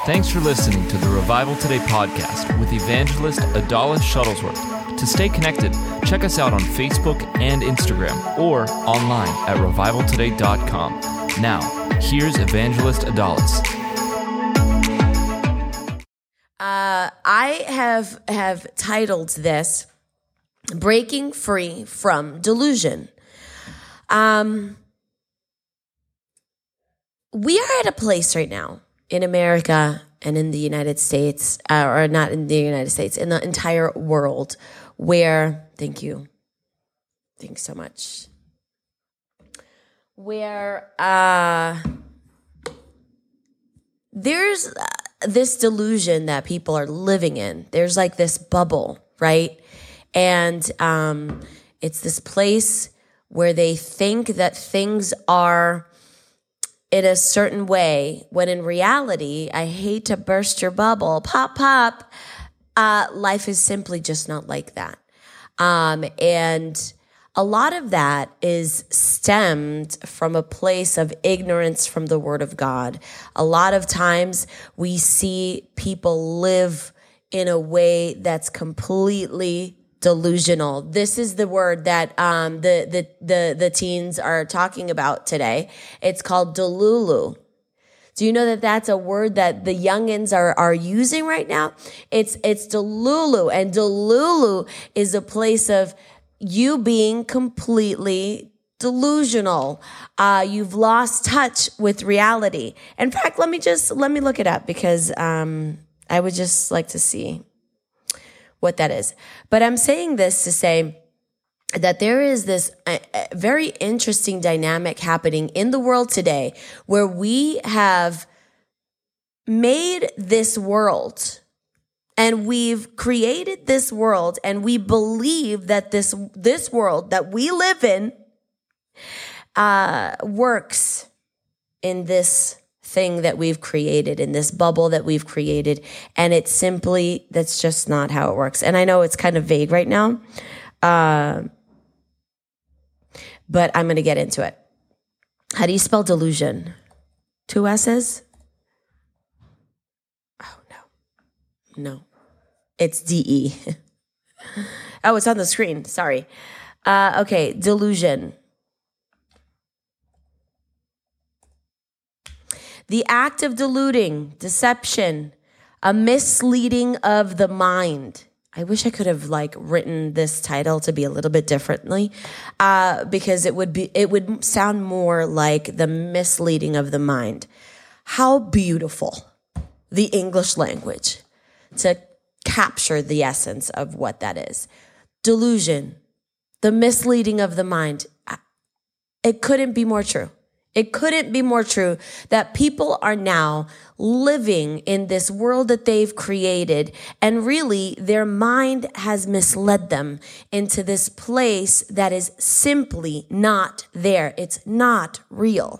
Thanks for listening to the Revival Today podcast with evangelist Adalis Shuttlesworth. To stay connected, check us out on Facebook and Instagram or online at revivaltoday.com. Now, here's evangelist Adalis. I have titled this Breaking Free from Delusion. We are at a place right now in America and in the United States, or not in the United States, in the entire world where, thank you. Thanks so much. Where there's this delusion that people are living in. There's like this bubble, right? And it's this place where they think that things are in a certain way, when in reality, I hate to burst your bubble, pop, pop, life is simply just not like that. And a lot of that is stemmed from a place of ignorance from the Word of God. A lot of times we see people live in a way that's completely delusional. This is the word that the teens are talking about today. It's called delulu. Do you know that that's a word that the youngins are using right now? It's delulu, and delulu is a place of you being completely delusional. You've lost touch with reality. In fact, let me look it up because I would just like to see what that is. But I'm saying this to say that there is this very interesting dynamic happening in the world today where we have made this world and we've created this world and we believe that this world that we live in works in this thing that we've created, in this bubble that we've created. And that's just not how it works. And I know it's kind of vague right now, but I'm going to get into it. How do you spell delusion? 2 S's? Oh, no. It's D-E. Oh, it's on the screen. Sorry. Okay, delusion. The act of deluding, deception, a misleading of the mind. I wish I could have written this title to be a little bit differently, because it would sound more like the misleading of the mind. How beautiful the English language to capture the essence of what that is. Delusion, the misleading of the mind. It couldn't be more true. It couldn't be more true that people are now living in this world that they've created, and really their mind has misled them into this place that is simply not there. It's not real.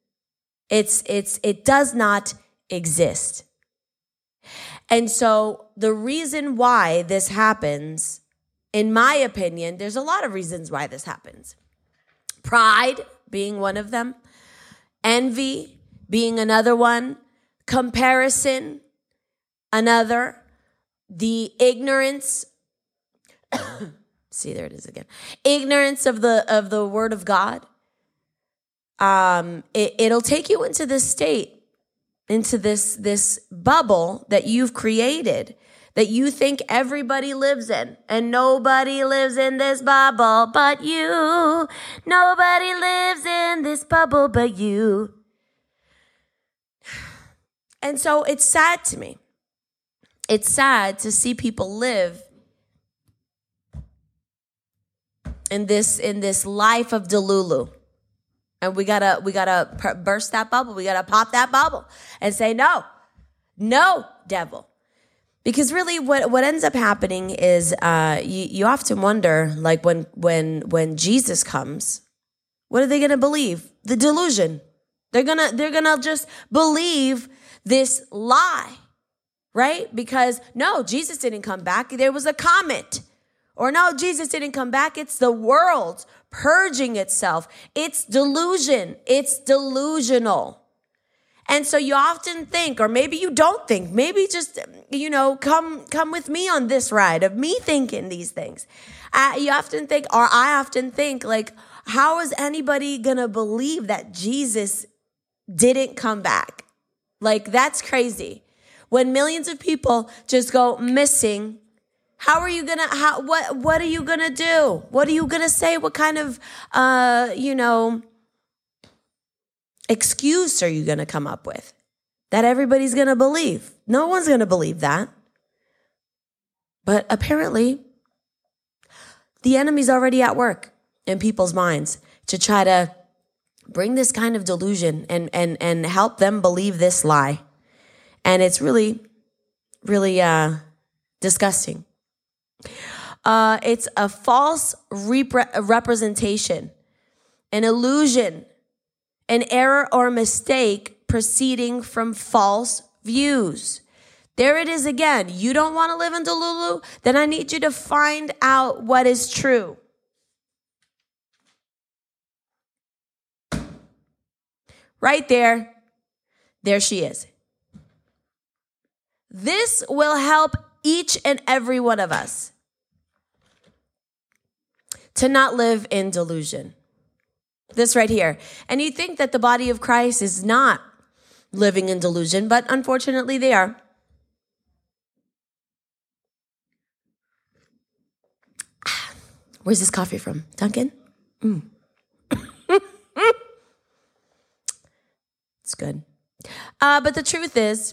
It does not exist. And so the reason why this happens, in my opinion, there's a lot of reasons why this happens. Pride being one of them. Envy being another one, comparison, another, the ignorance, see, there it is again, ignorance of the Word of God. It'll take you into this state, into this bubble that you've created, that you think everybody lives in, and nobody lives in this bubble but you. Nobody lives in this bubble but you. And so it's sad to me. It's sad to see people live in this life of delulu. And we gotta burst that bubble. We gotta pop that bubble and say, no, devil. Because really what ends up happening is you often wonder, like when Jesus comes, what are they going to believe? The delusion. They're gonna just believe this lie, right? Because no, Jesus didn't come back. There was a comet. Or no, Jesus didn't come back. It's the world purging itself. It's delusion. It's delusional. And so you often think, or maybe you don't think, maybe just, come with me on this ride of me thinking these things. You often think, or I often think, like, how is anybody going to believe that Jesus didn't come back? Like, that's crazy. When millions of people just go missing, what are you going to do? What are you going to say? What kind of, excuse are you going to come up with that everybody's going to believe? No one's going to believe that. But apparently, the enemy's already at work in people's minds to try to bring this kind of delusion and help them believe this lie. And it's really, really disgusting. It's a false representation, an illusion, an error or mistake proceeding from false views. There it is again. You don't want to live in Delulu? Then I need you to find out what is true. Right there. There she is. This will help each and every one of us to not live in delusion. This right here. And you think that the body of Christ is not living in delusion, but unfortunately they are. Where's this coffee from? Duncan? It's good. But the truth is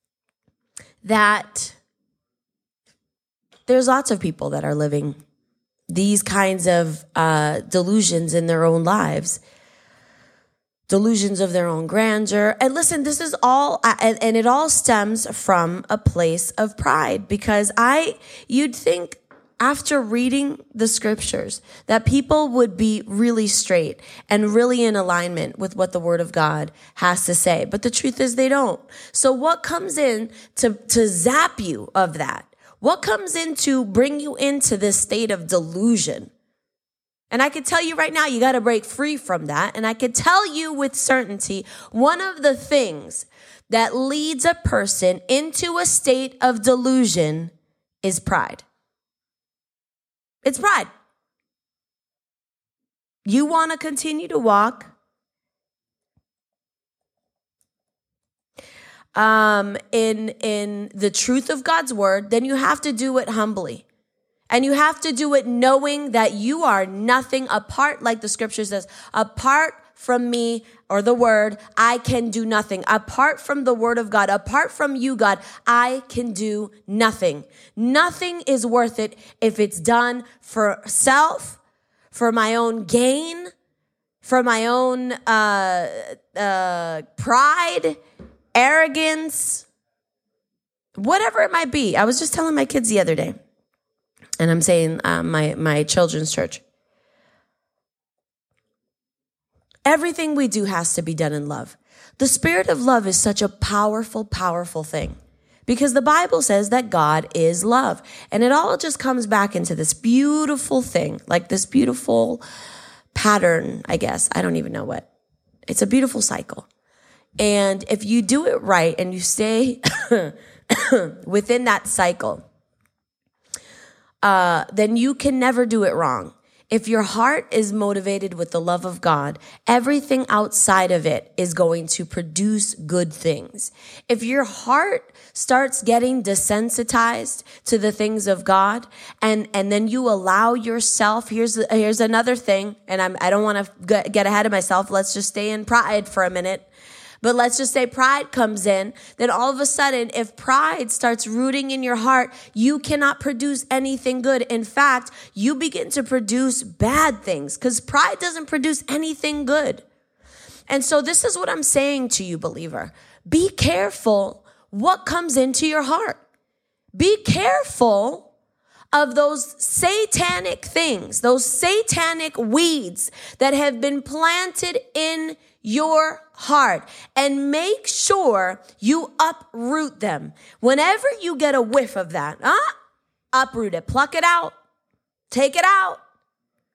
that there's lots of people that are living these kinds of delusions in their own lives, delusions of their own grandeur. And listen, this is all, and it all stems from a place of pride, because you'd think after reading the scriptures that people would be really straight and really in alignment with what the word of God has to say. But the truth is they don't. So what comes in to zap you of that? What comes in to bring you into this state of delusion? And I could tell you right now, you got to break free from that. And I could tell you with certainty, one of the things that leads a person into a state of delusion is pride. It's pride. You want to continue to walk in the truth of God's word, then you have to do it humbly. And you have to do it knowing that you are nothing apart, like the scripture says, apart from me or the word, I can do nothing. Apart from the word of God, apart from you, God, I can do nothing. Nothing is worth it if it's done for self, for my own gain, for my own pride, arrogance, whatever it might be. I was just telling my kids the other day, and I'm saying my children's church, everything we do has to be done in love. The spirit of love is such a powerful, powerful thing, because the Bible says that God is love. And it all just comes back into this beautiful thing, like this beautiful pattern, I guess. I don't even know what. It's a beautiful cycle. And if you do it right and you stay within that cycle, then you can never do it wrong. If your heart is motivated with the love of God, everything outside of it is going to produce good things. If your heart starts getting desensitized to the things of God, and then you allow yourself, here's another thing, and I don't want to get ahead of myself. Let's just stay in pride for a minute. But let's just say pride comes in, then all of a sudden, if pride starts rooting in your heart, you cannot produce anything good. In fact, you begin to produce bad things, because pride doesn't produce anything good. And so this is what I'm saying to you, believer. Be careful what comes into your heart. Be careful of those satanic things, those satanic weeds that have been planted in your heart, and make sure you uproot them. Whenever you get a whiff of that, uproot it, pluck it out, take it out.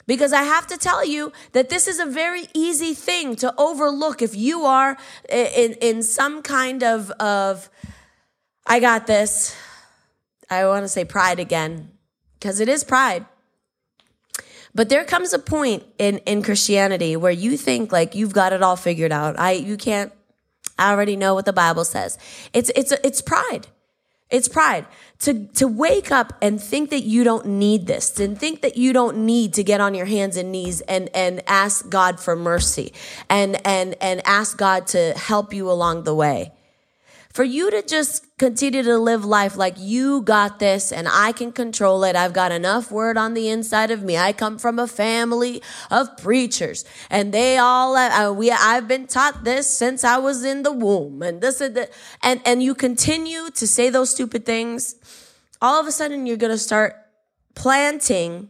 Because I have to tell you that this is a very easy thing to overlook if you are in some kind of I got this. I want to say pride again, because it is pride. But there comes a point in Christianity where you think like you've got it all figured out. I already know what the Bible says. It's pride. It's pride to wake up and think that you don't need this, and think that you don't need to get on your hands and knees and ask God for mercy and ask God to help you along the way. For you to just continue to live life like you got this and I can control it. I've got enough word on the inside of me. I come from a family of preachers and they all, I've been taught this since I was in the womb and this and that. And you continue to say those stupid things. All of a sudden you're going to start planting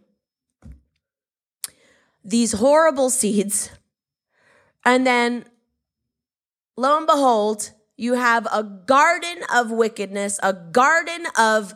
these horrible seeds. And then lo and behold, you have a garden of wickedness, a garden of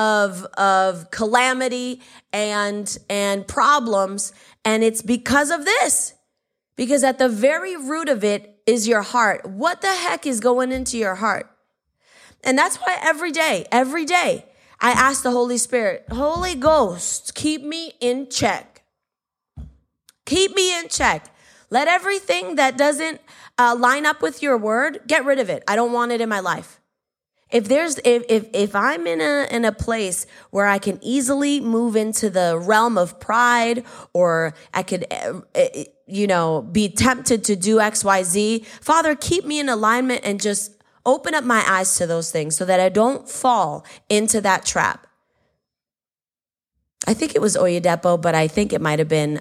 calamity and problems. And it's because of this. Because at the very root of it is your heart. What the heck is going into your heart? And that's why every day, I ask the Holy Spirit, Holy Ghost, keep me in check. Keep me in check. Let everything that doesn't line up with your word, get rid of it. I don't want it in my life. If I'm in a place where I can easily move into the realm of pride, or I could, be tempted to do X, Y, Z, Father, keep me in alignment and just open up my eyes to those things so that I don't fall into that trap. I think it was Oyedepo, but I think it might have been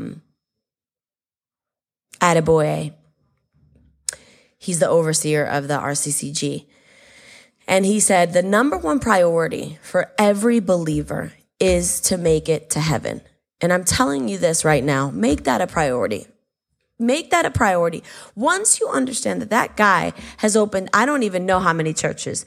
Adeboye. He's the overseer of the RCCG. And he said, the number one priority for every believer is to make it to heaven. And I'm telling you this right now, make that a priority. Make that a priority. Once you understand that guy has opened, I don't even know how many churches,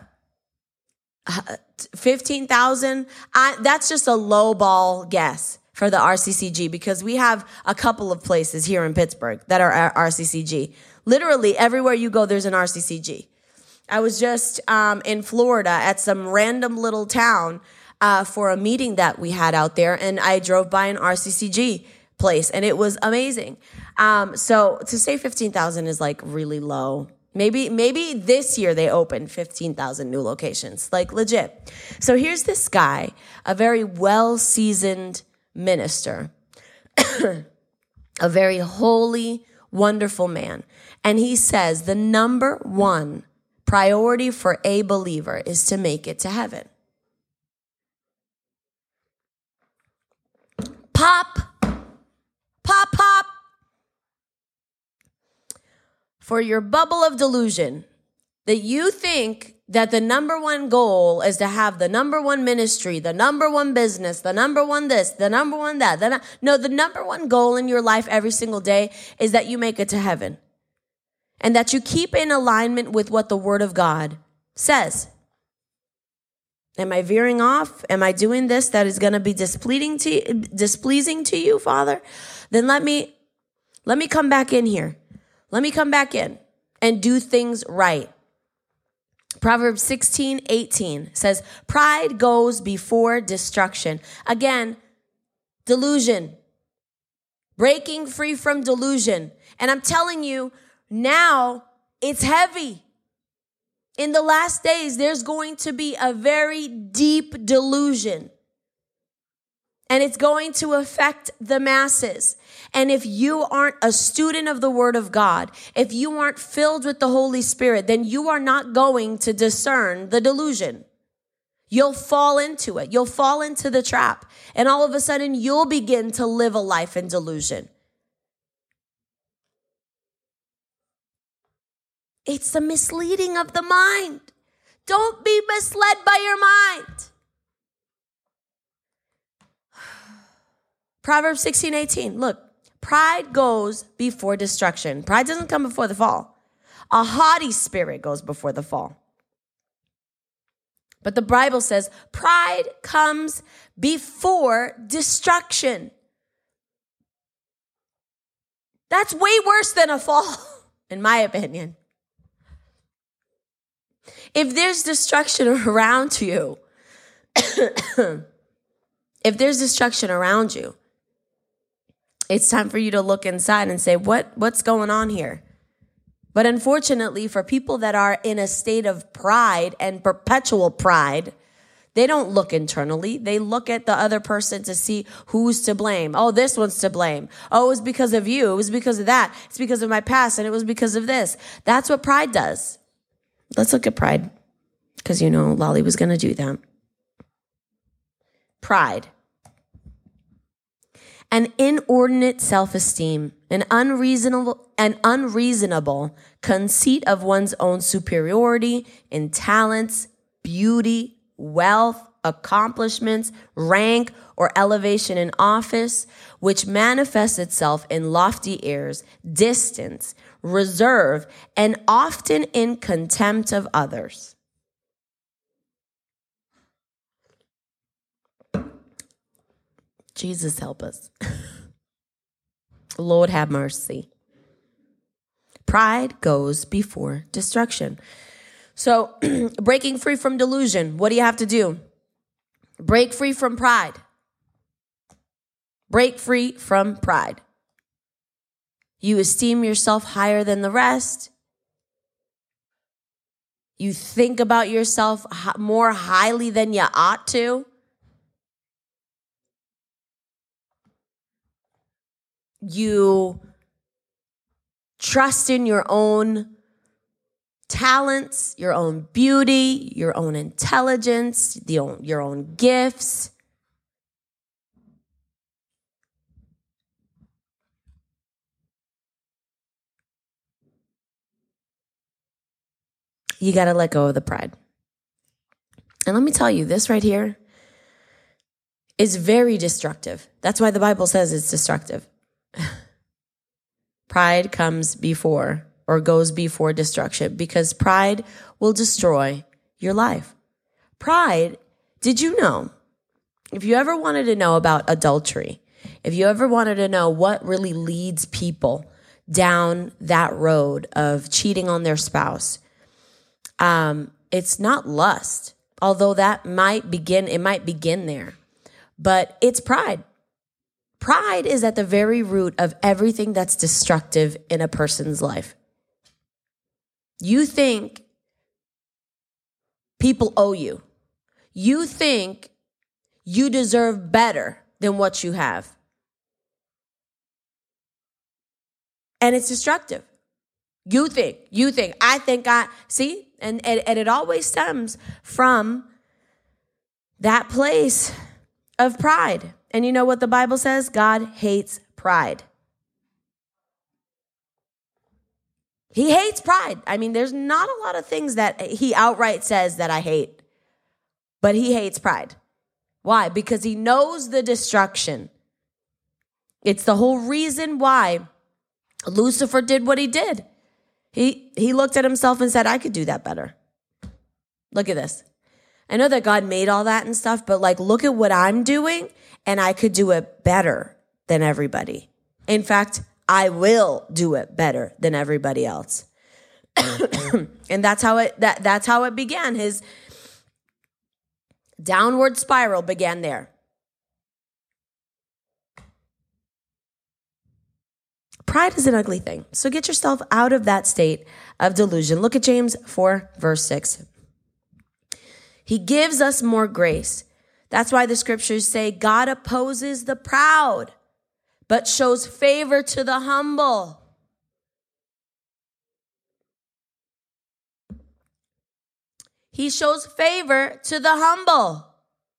15,000. That's just a low ball guess for the RCCG, because we have a couple of places here in Pittsburgh that are RCCG. Literally everywhere you go, there's an RCCG. I was just in Florida at some random little town for a meeting that we had out there, and I drove by an RCCG place, and it was amazing. So to say 15,000 is like really low. Maybe this year they opened 15,000 new locations, like legit. So here's this guy, a very well-seasoned minister, a very holy, wonderful man. And he says the number one priority for a believer is to make it to heaven. Pop. For your bubble of delusion that you think that the number one goal is to have the number one ministry, the number one business, the number one this, the number one that. No, the number one goal in your life every single day is that you make it to heaven. And that you keep in alignment with what the Word of God says. Am I veering off? Am I doing this that is going to be displeasing to you, Father? Then let me come back in here. Let me come back in and do things right. Proverbs 16:18 says, pride goes before destruction. Again, delusion. Breaking free from delusion. And I'm telling you, now it's heavy. In the last days, there's going to be a very deep delusion. And it's going to affect the masses. And if you aren't a student of the Word of God, if you aren't filled with the Holy Spirit, then you are not going to discern the delusion. You'll fall into it. You'll fall into the trap. And all of a sudden, you'll begin to live a life in delusion. It's the misleading of the mind. Don't be misled by your mind. Proverbs 16:18. Look, pride goes before destruction. Pride doesn't come before the fall. A haughty spirit goes before the fall. But the Bible says pride comes before destruction. That's way worse than a fall, in my opinion. If there's destruction around you, it's time for you to look inside and say, what's going on here? But unfortunately, for people that are in a state of pride and perpetual pride, they don't look internally. They look at the other person to see who's to blame. Oh, this one's to blame. Oh, it was because of you. It was because of that. It's because of my past, and it was because of this. That's what pride does. Let's look at pride, because Lolly was going to do that. Pride. An inordinate self-esteem, an unreasonable conceit of one's own superiority in talents, beauty, wealth, accomplishments, rank, or elevation in office, which manifests itself in lofty airs, distance, reserve, and often in contempt of others. Jesus help us. Lord have mercy. Pride goes before destruction. So breaking free from delusion, what do you have to do? Break free from pride. Break free from pride. You esteem yourself higher than the rest. You think about yourself more highly than you ought to. You trust in your own talents, your own beauty, your own intelligence, your own gifts. You got to let go of the pride. And let me tell you, this right here is very destructive. That's why the Bible says it's destructive. Pride comes before or goes before destruction, because pride will destroy your life. Pride, did you know, if you ever wanted to know about adultery, if you ever wanted to know what really leads people down that road of cheating on their spouse, it's not lust, although it might begin there, but it's pride. Pride is at the very root of everything that's destructive in a person's life. You think people owe you. You think you deserve better than what you have. And it's destructive. You think, see? And it always stems from that place of pride. And you know what the Bible says? God hates pride. He hates pride. I mean, there's not a lot of things that he outright says that I hate, but he hates pride. Why? Because he knows the destruction. It's the whole reason why Lucifer did what he did. He looked at himself and said, I could do that better. Look at this. I know that God made all that and stuff, but look at what I'm doing, and I could do it better than everybody. In fact, I will do it better than everybody else. And that's how it began. His downward spiral began there. Pride is an ugly thing. So get yourself out of that state of delusion. Look at James 4, verse 6. He gives us more grace. That's why the scriptures say God opposes the proud, but shows favor to the humble. He shows favor to the humble.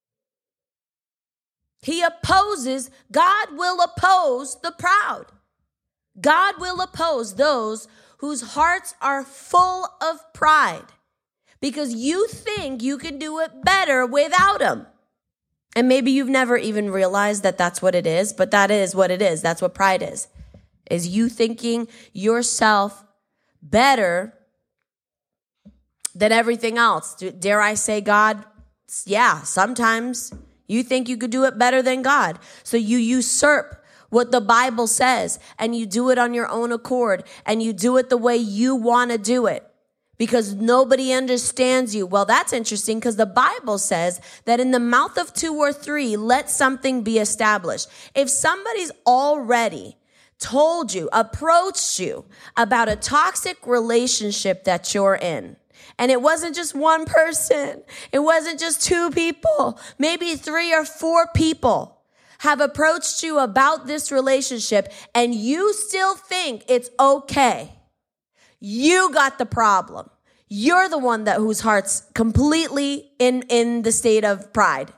God will oppose the proud. God will oppose those whose hearts are full of pride, because you think you can do it better without him. And maybe you've never even realized that that's what it is, but that is what it is. That's what pride is you thinking yourself better than everything else. Dare I say God? Yeah, sometimes you think you could do it better than God. So you usurp what the Bible says, and you do it on your own accord, and you do it the way you want to do it because nobody understands you. Well, that's interesting because the Bible says that in the mouth of two or three, let something be established. If somebody's already told you, approached you about a toxic relationship that you're in, and it wasn't just one person, it wasn't just two people, maybe 3 or 4 people have approached you about this relationship, and you still think it's okay, you got the problem. You're the one whose heart's completely in the state of pride.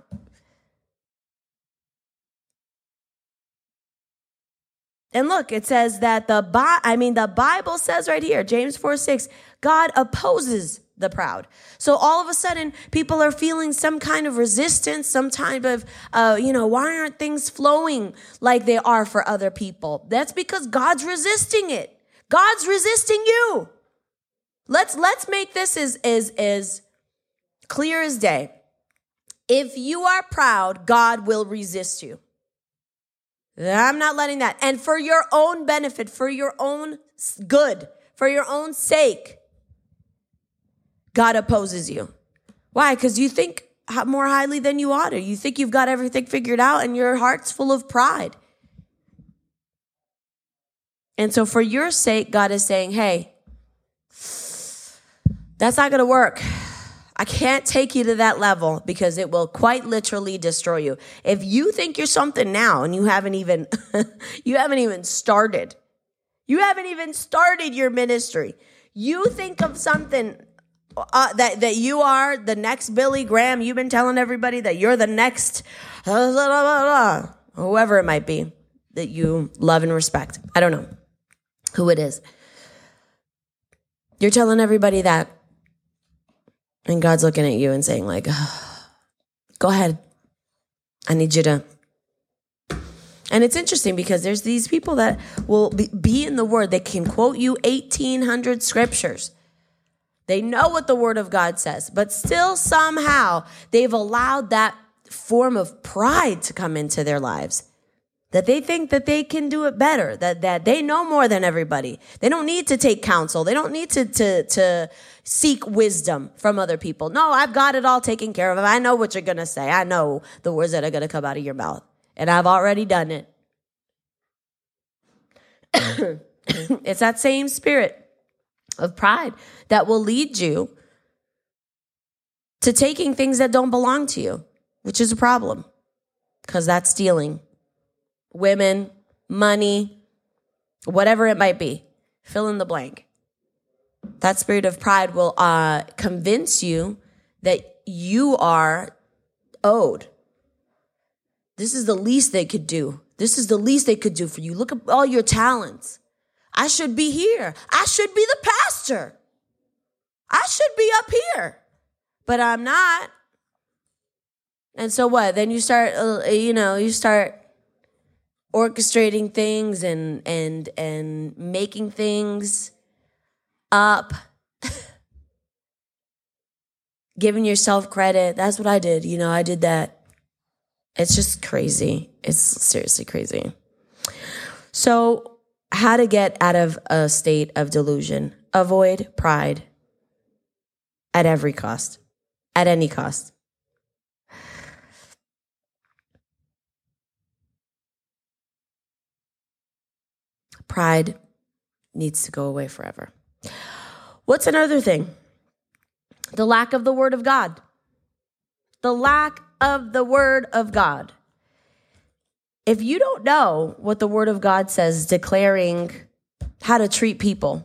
And look, it says that the Bible says right here, James 4:6, God opposes the proud. So all of a sudden, people are feeling some kind of resistance, some type of, why aren't things flowing like they are for other people? That's because God's resisting it. God's resisting you. Let's make this as clear as day. If you are proud, God will resist you. I'm not letting that. And for your own benefit, for your own good, for your own sake, God opposes you. Why? Because you think more highly than you ought to. You think you've got everything figured out and your heart's full of pride. And so for your sake, God is saying, hey, that's not going to work. I can't take you to that level because it will quite literally destroy you. If you think you're something now and you haven't even started. You haven't even started your ministry. You think of something that you are the next Billy Graham. You've been telling everybody that you're the next whoever it might be that you love and respect. I don't know who it is. You're telling everybody that. And God's looking at you and saying like, go ahead. I need you to. And it's interesting because there's these people that will be in the word. They can quote you 1,800 scriptures. They know what the word of God says, but still somehow they've allowed that form of pride to come into their lives. That they think that they can do it better, that they know more than everybody. They don't need to take counsel. They don't need to seek wisdom from other people. No, I've got it all taken care of. I know what you're going to say. I know the words that are going to come out of your mouth. And I've already done it. It's that same spirit of pride that will lead you to taking things that don't belong to you, which is a problem because that's stealing. Women, money, whatever it might be, fill in the blank. That spirit of pride will convince you that you are owed. This is the least they could do. This is the least they could do for you. Look at all your talents. I should be here. I should be the pastor. I should be up here, but I'm not. And so what? Then you start, orchestrating things and making things up, giving yourself credit. That's what I did. I did that. It's just crazy. It's seriously crazy. So how to get out of a state of delusion? Avoid pride at every cost, at any cost. Pride needs to go away forever. What's another thing? The lack of the word of God. The lack of the word of God. If you don't know what the word of God says, declaring how to treat people,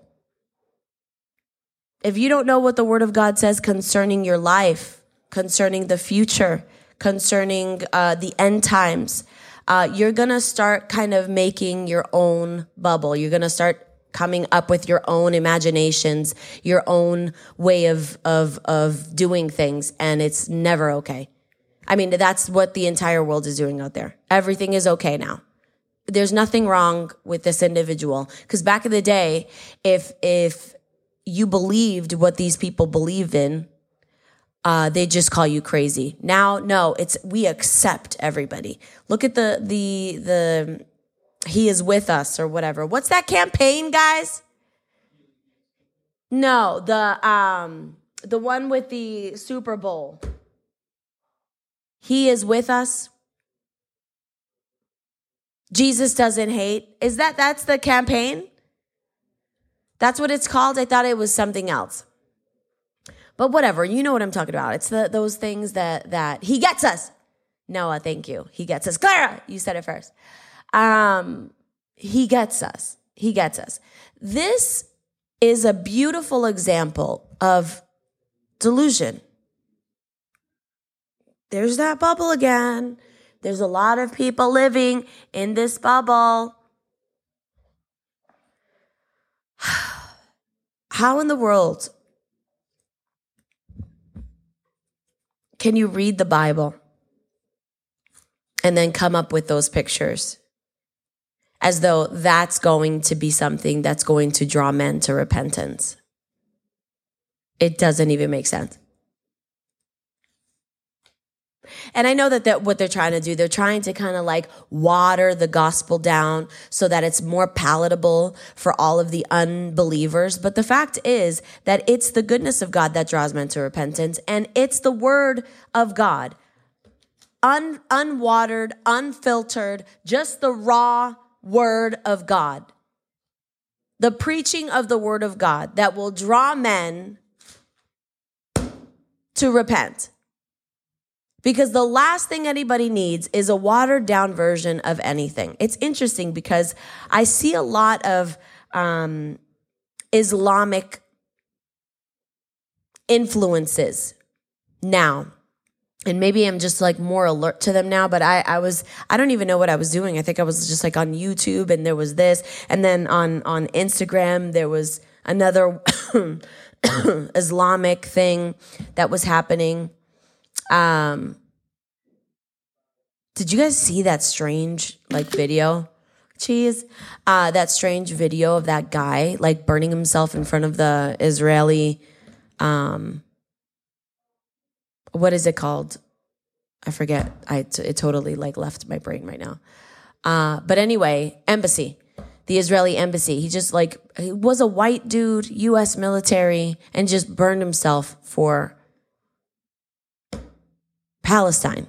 if you don't know what the word of God says concerning your life, concerning the future, concerning the end times, you're going to start kind of making your own bubble. You're going to start coming up with your own imaginations, your own way of doing things, and it's never okay. I mean, that's what the entire world is doing out there. Everything is okay now. There's nothing wrong with this individual. Because back in the day, if you believed what these people believe in, they just call you crazy. Now, no, we accept everybody. Look at the He is with us or whatever. What's that campaign, guys? No, the one with the Super Bowl. He is with us. Jesus doesn't hate. That's the campaign? That's what it's called? I thought it was something else. But whatever, you know what I'm talking about. It's those things that he gets us. Noah, thank you. He gets us. Clara, you said it first. He gets us. He gets us. This is a beautiful example of delusion. There's that bubble again. There's a lot of people living in this bubble. How in the world can you read the Bible and then come up with those pictures as though that's going to be something that's going to draw men to repentance? It doesn't even make sense. And I know that what they're trying to do, they're trying to kind of like water the gospel down so that it's more palatable for all of the unbelievers. But the fact is that it's the goodness of God that draws men to repentance. And it's the word of God. Unwatered, unfiltered, just the raw word of God. The preaching of the word of God that will draw men to repent. Because the last thing anybody needs is a watered down version of anything. It's interesting because I see a lot of Islamic influences now. And maybe I'm just like more alert to them now, but I don't even know what I was doing. I think I was just like on YouTube and there was this. And then on Instagram, there was another Islamic thing that was happening. Did you guys see that strange video? That strange video of that guy like burning himself in front of the Israeli, what is it called? I forget. It totally like left my brain right now. But anyway, embassy, the Israeli embassy. He just he was a white dude, U.S. military, and just burned himself for Palestine.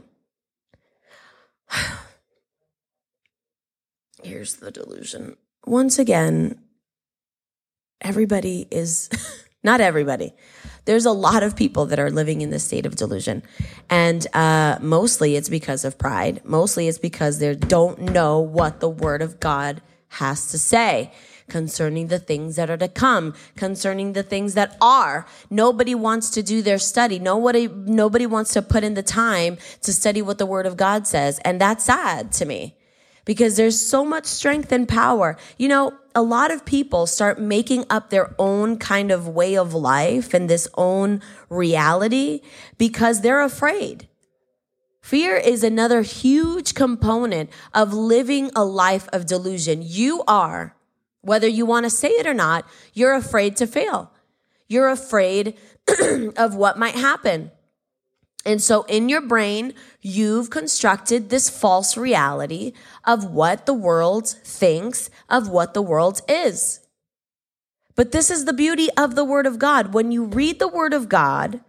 Here's the delusion. Once again, everybody is, not everybody. There's a lot of people that are living in this state of delusion. And mostly it's because of pride. Mostly it's because they don't know what the word of God has to say concerning the things that are to come, concerning the things that are. Nobody wants to do their study. Nobody wants to put in the time to study what the word of God says. And that's sad to me because there's so much strength and power. You know, a lot of people start making up their own kind of way of life and this own reality because they're afraid. Fear is another huge component of living a life of delusion. You are, whether you want to say it or not, you're afraid to fail. You're afraid of what might happen. And so in your brain, you've constructed this false reality of what the world thinks, of what the world is. But this is the beauty of the Word of God. When you read the Word of God,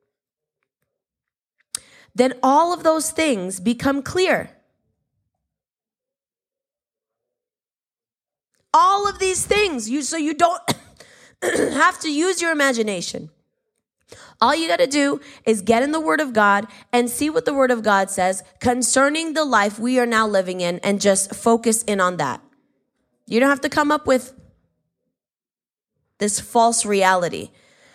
then all of those things become clear. All of these things, so you don't have to use your imagination. All you got to do is get in the Word of God and see what the Word of God says concerning the life we are now living in and just focus in on that. You don't have to come up with this false reality.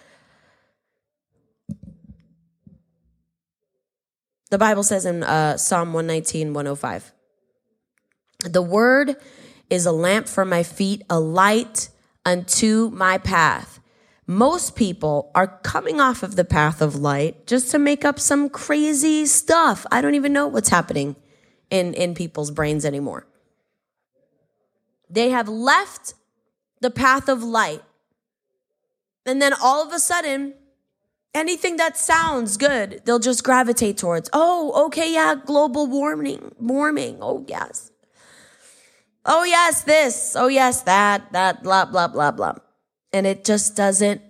The Bible says in Psalm 119, 105, the Word is a lamp for my feet, a light unto my path. Most people are coming off of the path of light just to make up some crazy stuff. I don't even know what's happening in people's brains anymore. They have left the path of light. And then all of a sudden, anything that sounds good, they'll just gravitate towards. Oh, okay, yeah, global warming. Oh, yes. Oh, yes, this. Oh, yes, that, blah, blah, blah, blah. And it just doesn't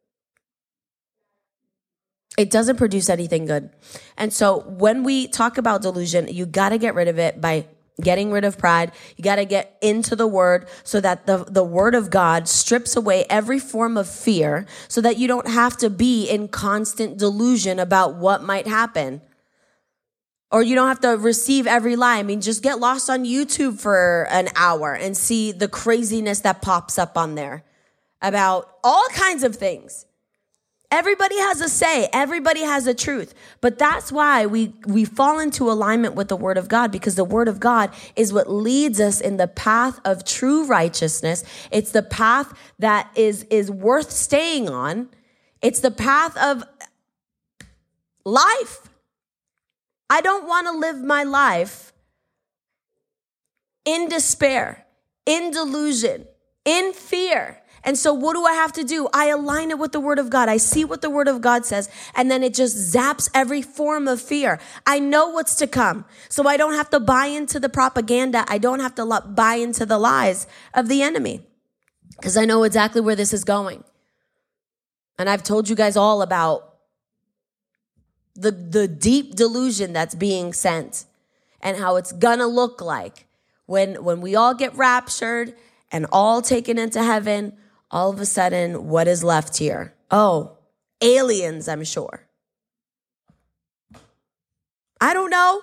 produce anything good. And so when we talk about delusion, you got to get rid of it by getting rid of pride. You got to get into the word so that the word of God strips away every form of fear so that you don't have to be in constant delusion about what might happen. Or you don't have to receive every lie. I mean, just get lost on YouTube for an hour and see the craziness that pops up on there about all kinds of things. Everybody has a say. Everybody has a truth. But that's why we fall into alignment with the word of God, because the word of God is what leads us in the path of true righteousness. It's the path that is worth staying on. It's the path of life. I don't want to live my life in despair, in delusion, in fear. And so what do I have to do? I align it with the word of God. I see what the word of God says, and then it just zaps every form of fear. I know what's to come, so I don't have to buy into the propaganda. I don't have to buy into the lies of the enemy, because I know exactly where this is going. And I've told you guys all about the deep delusion that's being sent and how it's gonna look like when we all get raptured and all taken into heaven. All of a sudden, what is left here? Oh, aliens, I'm sure. I don't know.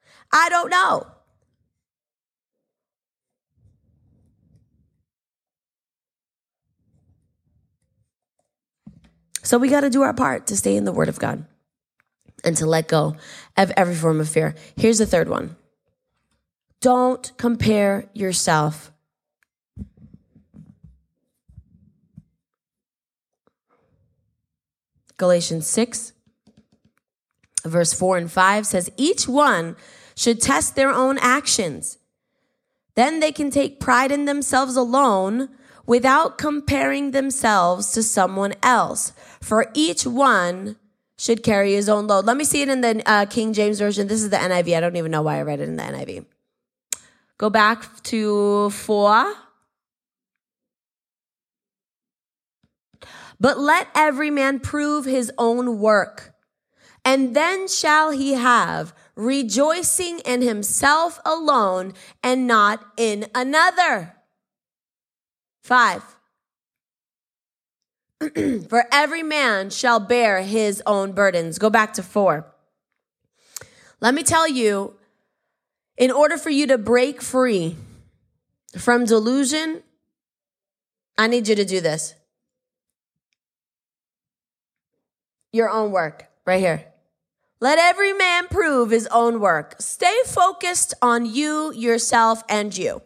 So we got to do our part to stay in the word of God and to let go of every form of fear. Here's the third one. Don't compare yourself . Galatians 6, verse 4 and 5 says, each one should test their own actions. Then they can take pride in themselves alone without comparing themselves to someone else. For each one should carry his own load. Let me see it in the King James Version. This is the NIV. I don't even know why I read it in the NIV. Go back to 4. But let every man prove his own work, and then shall he have rejoicing in himself alone and not in another. 5. For every man shall bear his own burdens. Go back to 4. Let me tell you, in order for you to break free from delusion, I need you to do this. Your own work, right here. Let every man prove his own work. Stay focused on you, yourself, and you.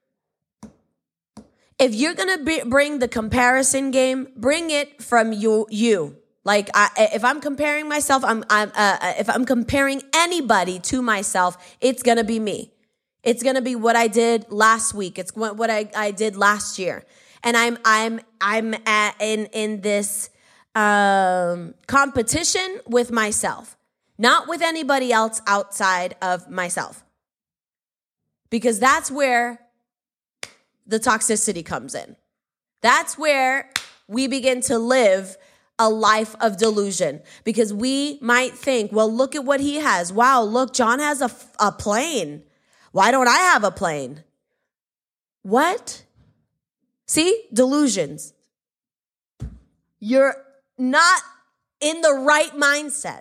If you're going to bring the comparison game, bring it from you. Like, if I'm comparing myself, if I'm comparing anybody to myself, it's going to be me. It's going to be what I did last week. It's what I did last year. And I'm in this competition with myself, not with anybody else outside of myself. Because that's where the toxicity comes in. That's where we begin to live a life of delusion, because we might think, well, look at what he has. Wow, look, John has a plane. Why don't I have a plane? What? See? Delusions. You're not in the right mindset.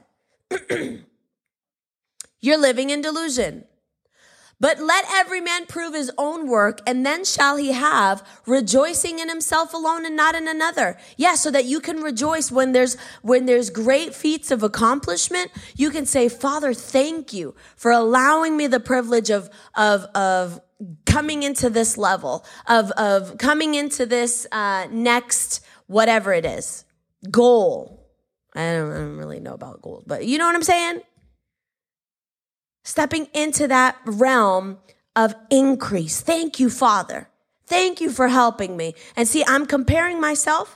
You're living in delusion. But let every man prove his own work, and then shall he have rejoicing in himself alone and not in another. Yeah, so that you can rejoice when there's great feats of accomplishment. You can say, Father, thank you for allowing me the privilege of coming into this level, of coming into this next whatever it is, goal. I don't really know about goals, but you know what I'm saying? Stepping into that realm of increase. Thank you, Father. Thank you for helping me. And see, I'm comparing myself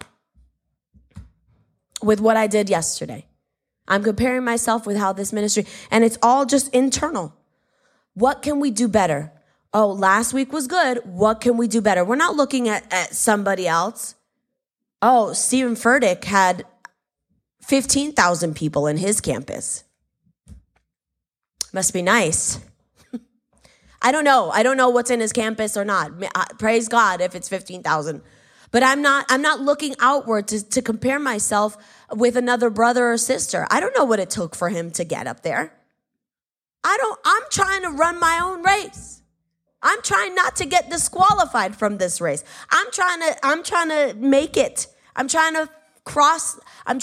with what I did yesterday. I'm comparing myself with how this ministry, and it's all just internal. What can we do better? Oh, last week was good. What can we do better? We're not looking at somebody else. Oh, Stephen Furtick had 15,000 people in his campus. Must be nice. I don't know. I don't know what's in his campus or not. Praise God if it's 15,000. But I'm not looking outward to compare myself with another brother or sister. I don't know what it took for him to get up there. I'm trying to run my own race. I'm trying not to get disqualified from this race. I'm trying to make it. I'm trying to cross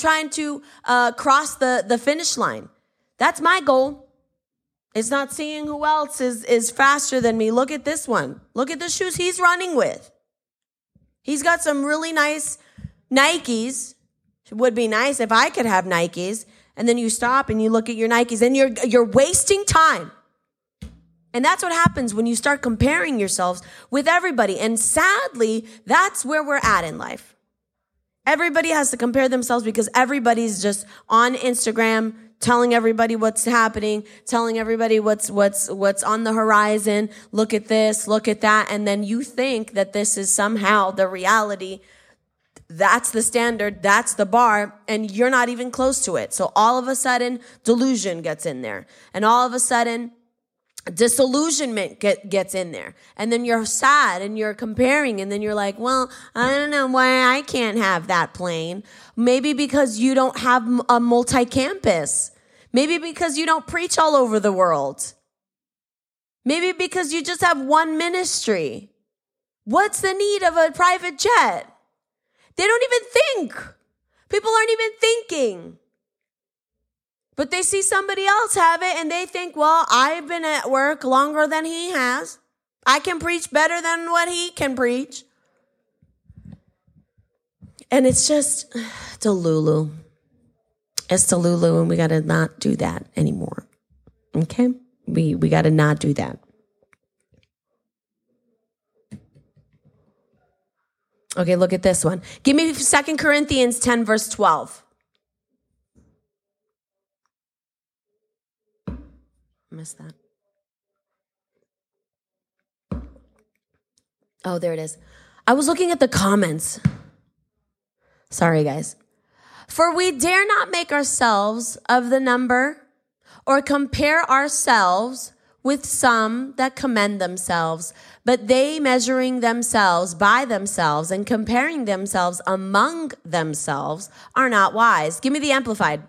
the finish line. That's my goal. It's not seeing who else is faster than me. Look at this one. Look at the shoes he's running with. He's got some really nice Nikes. It would be nice if I could have Nikes. And then you stop and you look at your Nikes and you're wasting time. And that's what happens when you start comparing yourselves with everybody. And sadly, that's where we're at in life. Everybody has to compare themselves because everybody's just on Instagram telling everybody what's happening, telling everybody what's on the horizon. Look at this, look at that. And then you think that this is somehow the reality. That's the standard. That's the bar. And you're not even close to it. So all of a sudden, delusion gets in there. And all of a sudden, disillusionment gets in there. And then you're sad and you're comparing. And then you're like, well, I don't know why I can't have that plane. Maybe because you don't have a multi-campus. Maybe because you don't preach all over the world. Maybe because you just have one ministry. What's the need of a private jet? They don't even think. People aren't even thinking. But they see somebody else have it and they think, well, I've been at work longer than he has. I can preach better than what he can preach. And it's just Delulu. It's Delulu and we got to not do that anymore. Okay? We got to not do that. Okay, look at this one. Give me 2 Corinthians 10, verse 12. Missed that. Oh, there it is. I was looking at the comments. Sorry, guys. For we dare not make ourselves of the number or compare ourselves with some that commend themselves, but they measuring themselves by themselves and comparing themselves among themselves are not wise. Give me the Amplified.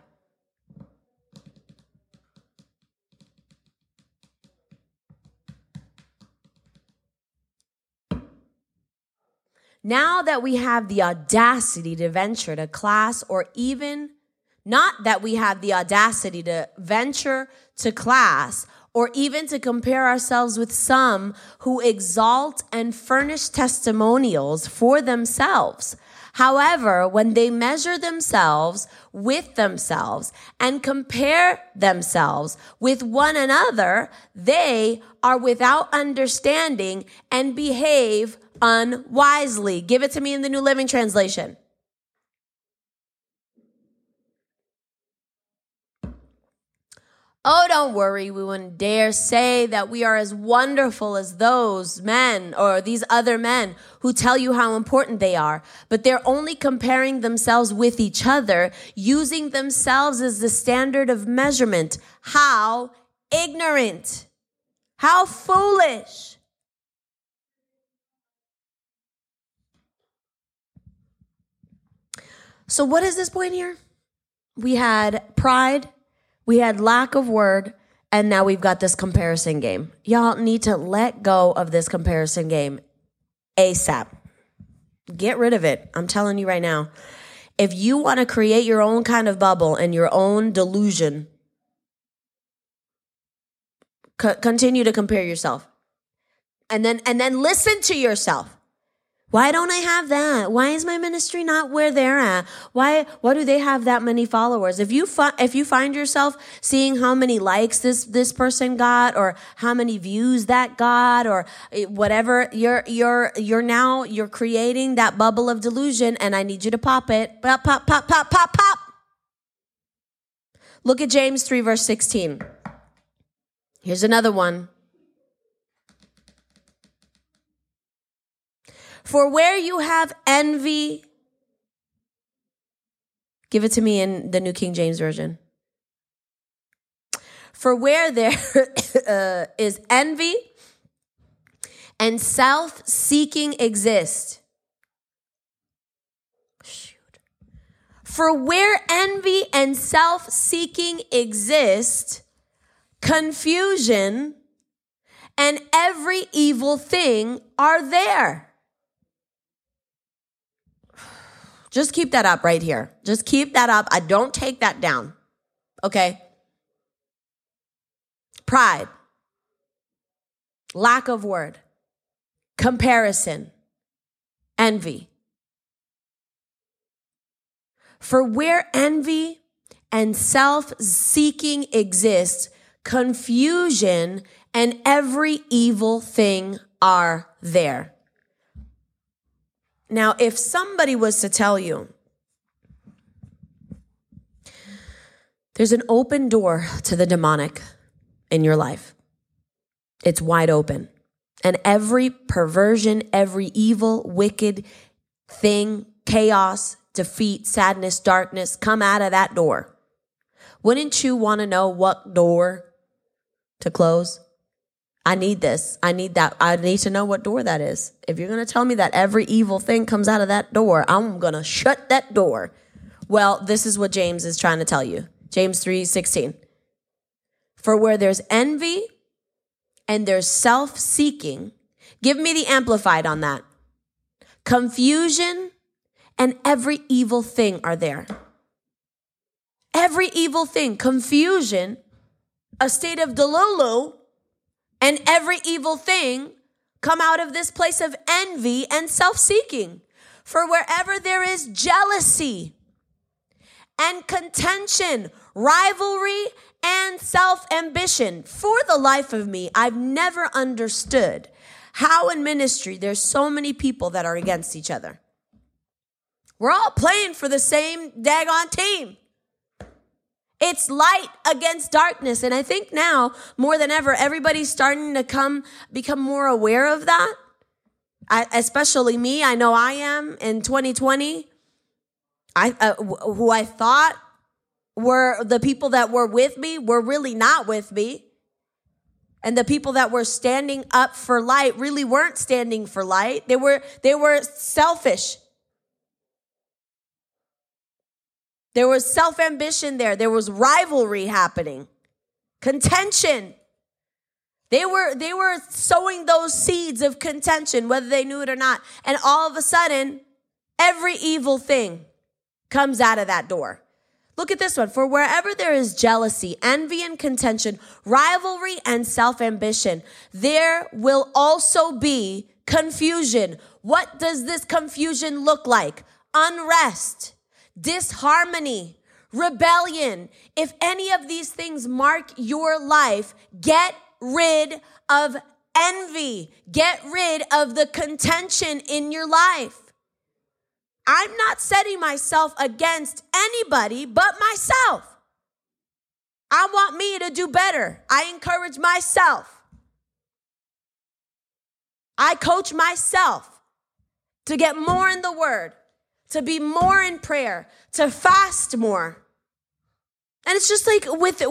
Now that we have the audacity to venture to class, or even not that we have the audacity to venture to class, or even to compare ourselves with some who exalt and furnish testimonials for themselves. However, when they measure themselves with themselves and compare themselves with one another, they are without understanding and behave unwisely. Give it to me in the New Living Translation. Oh, don't worry. We wouldn't dare say that we are as wonderful as those men or these other men who tell you how important they are. But they're only comparing themselves with each other, using themselves as the standard of measurement. How ignorant. How foolish. So what is this point here? We had pride. We had lack of word, and now we've got this comparison game. Y'all need to let go of this comparison game ASAP. Get rid of it. I'm telling you right now. If you want to create your own kind of bubble and your own delusion, continue to compare yourself. And then listen to yourself. Why don't I have that? Why is my ministry not where they're at? Why do they have that many followers? If you find yourself seeing how many likes this person got, or how many views that got, or whatever, you're creating that bubble of delusion, and I need you to pop it. Pop, pop, pop, pop, pop, pop. Look at James 3, verse 16. Here's another one. For where you have envy, give it to me in the New King James Version. For where there is envy and self-seeking exist. For where envy and self-seeking exist, confusion and every evil thing are there. Just keep that up right here. Just keep that up. I don't take that down. Okay? Pride, lack of word, comparison, envy. For where envy and self-seeking exist, confusion and every evil thing are there. Now, if somebody was to tell you, there's an open door to the demonic in your life, it's wide open. And every perversion, every evil, wicked thing, chaos, defeat, sadness, darkness, come out of that door. Wouldn't you want to know what door to close? I need this. I need that. I need to know what door that is. If you're going to tell me that every evil thing comes out of that door, I'm going to shut that door. Well, this is what James is trying to tell you. James 3:16. For where there's envy and there's self-seeking, give me the Amplified on that. Confusion and every evil thing are there. Every evil thing, confusion, a state of delulu, and every evil thing come out of this place of envy and self-seeking. For wherever there is jealousy and contention, rivalry, and self-ambition, for the life of me, I've never understood how in ministry there's so many people that are against each other. We're all playing for the same daggone team. It's light against darkness. And I think now, more than ever, everybody's starting to become more aware of that. Especially me. I know I am in 2020. Who I thought were the people that were with me were really not with me. And the people that were standing up for light really weren't standing for light. They were selfish. There was self-ambition there. There was rivalry happening. Contention. They were sowing those seeds of contention, whether they knew it or not. And all of a sudden, every evil thing comes out of that door. Look at this one. For wherever there is jealousy, envy and contention, rivalry and self-ambition, there will also be confusion. What does this confusion look like? Unrest, disharmony, rebellion. If any of these things mark your life, get rid of envy. Get rid of the contention in your life. I'm not setting myself against anybody but myself. I want me to do better. I encourage myself. I coach myself to get more in the word, to be more in prayer, to fast more. And it's just like with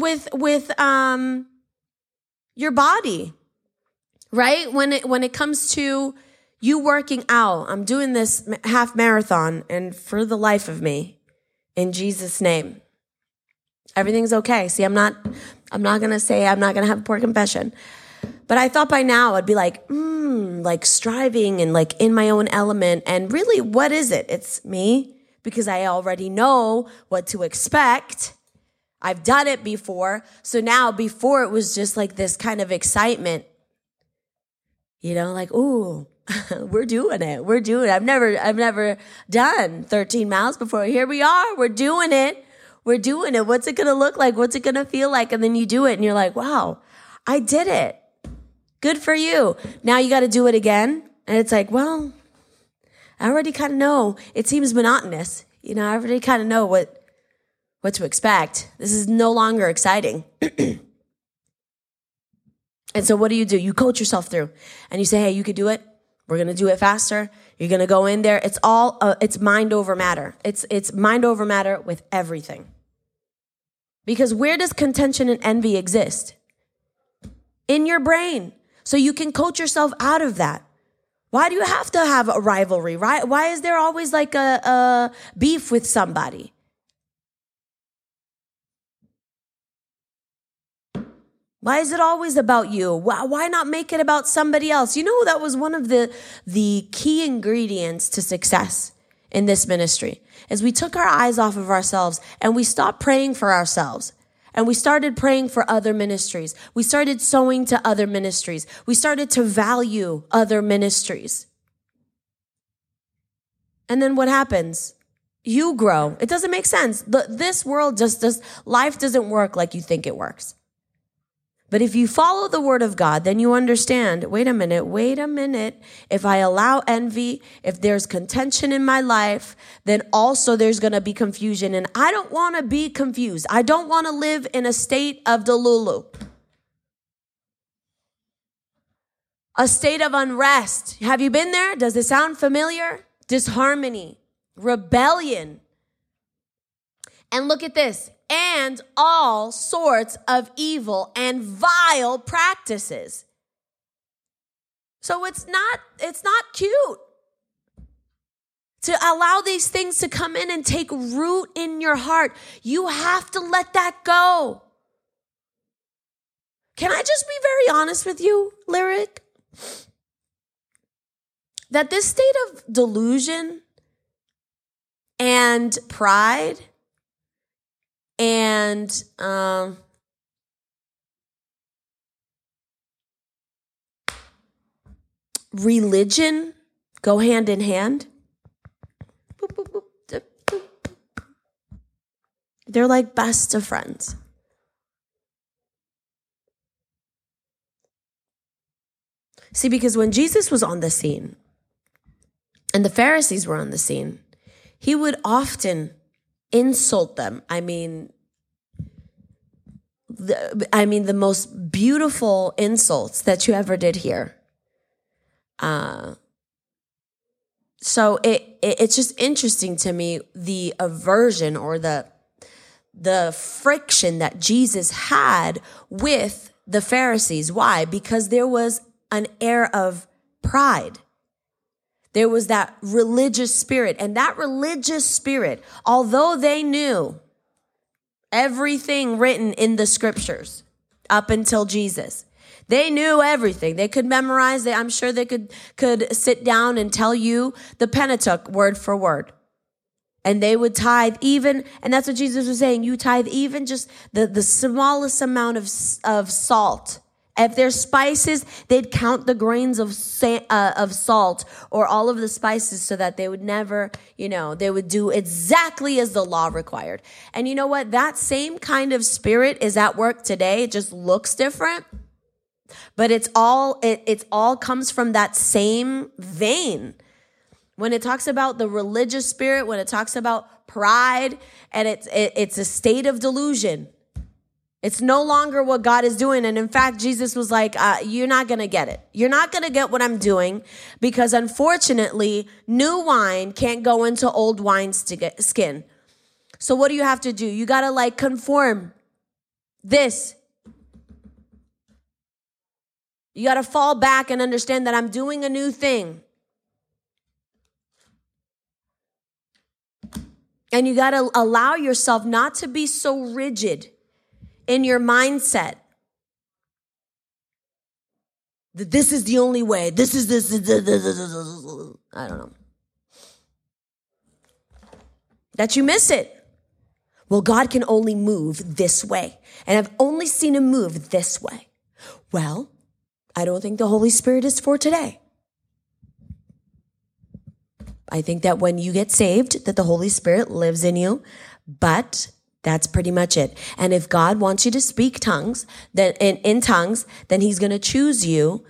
your body, right? When it comes to you working out, I'm doing this half marathon, and for the life of me, in Jesus' name, everything's okay. See, I'm not gonna say I'm not gonna have a poor confession, but I thought by now I'd be like striving and like in my own element. And really, what is it? It's me, because I already know what to expect. I've done it before. So now, before it was just like this kind of excitement, like, ooh, we're doing it. We're doing it. I've never done 13 miles before. Here we are. We're doing it. We're doing it. What's it going to look like? What's it going to feel like? And then you do it and you're like, wow, I did it. Good for you. Now you got to do it again. And it's like, well, I already kind of know. It seems monotonous. I already kind of know what to expect. This is no longer exciting. And so what do? You coach yourself through and you say, hey, you could do it. We're going to do it faster. You're going to go in there. It's all, it's mind over matter. It's mind over matter with everything. Because where does contention and envy exist? In your brain. So you can coach yourself out of that. Why do you have to have a rivalry, right? Why is there always like a beef with somebody? Why is it always about you? Why not make it about somebody else? You know, that was one of the key ingredients to success in this ministry, is we took our eyes off of ourselves and we stopped praying for ourselves. And we started praying for other ministries. We started sowing to other ministries. We started to value other ministries. And then what happens? You grow. It doesn't make sense. This world life doesn't work like you think it works. But if you follow the word of God, then you understand, wait a minute. If I allow envy, if there's contention in my life, then also there's going to be confusion. And I don't want to be confused. I don't want to live in a state of delulu. A state of unrest. Have you been there? Does it sound familiar? Disharmony, rebellion. And look at this. And all sorts of evil and vile practices. So it's not cute to allow these things to come in and take root in your heart. You have to let that go. Can I just be very honest with you, Lyric? That this state of delusion and pride and religion go hand in hand. Boop, boop, boop, boop, boop. They're like best of friends. See, because when Jesus was on the scene and the Pharisees were on the scene, he would often insult them. I mean, the most beautiful insults that you ever did hear. So it's just interesting to me, the aversion or the friction that Jesus had with the Pharisees. Why? Because there was an air of pride. There was that religious spirit. And that religious spirit, although they knew everything written in the scriptures up until Jesus, they knew everything. They could memorize it. I'm sure they could sit down and tell you the Pentateuch word for word. And they would tithe even, and that's what Jesus was saying, you tithe even just the smallest amount of salt. If there's spices, they'd count the grains of salt or all of the spices so that they would never, they would do exactly as the law required. And you know what? That same kind of spirit is at work today. It just looks different, but it's all comes from that same vein. When it talks about the religious spirit, when it talks about pride, and it's a state of delusion. It's no longer what God is doing. And in fact, Jesus was like, you're not going to get it. You're not going to get what I'm doing because unfortunately, new wine can't go into old skin. So what do you have to do? You got to conform this. You got to fall back and understand that I'm doing a new thing. And you got to allow yourself not to be so rigid in your mindset that this is the only way. This. I don't know. That you miss it. Well, God can only move this way. And I've only seen him move this way. Well, I don't think the Holy Spirit is for today. I think that when you get saved, that the Holy Spirit lives in you, but that's pretty much it. And if God wants you to speak tongues, then in tongues, then he's going to choose you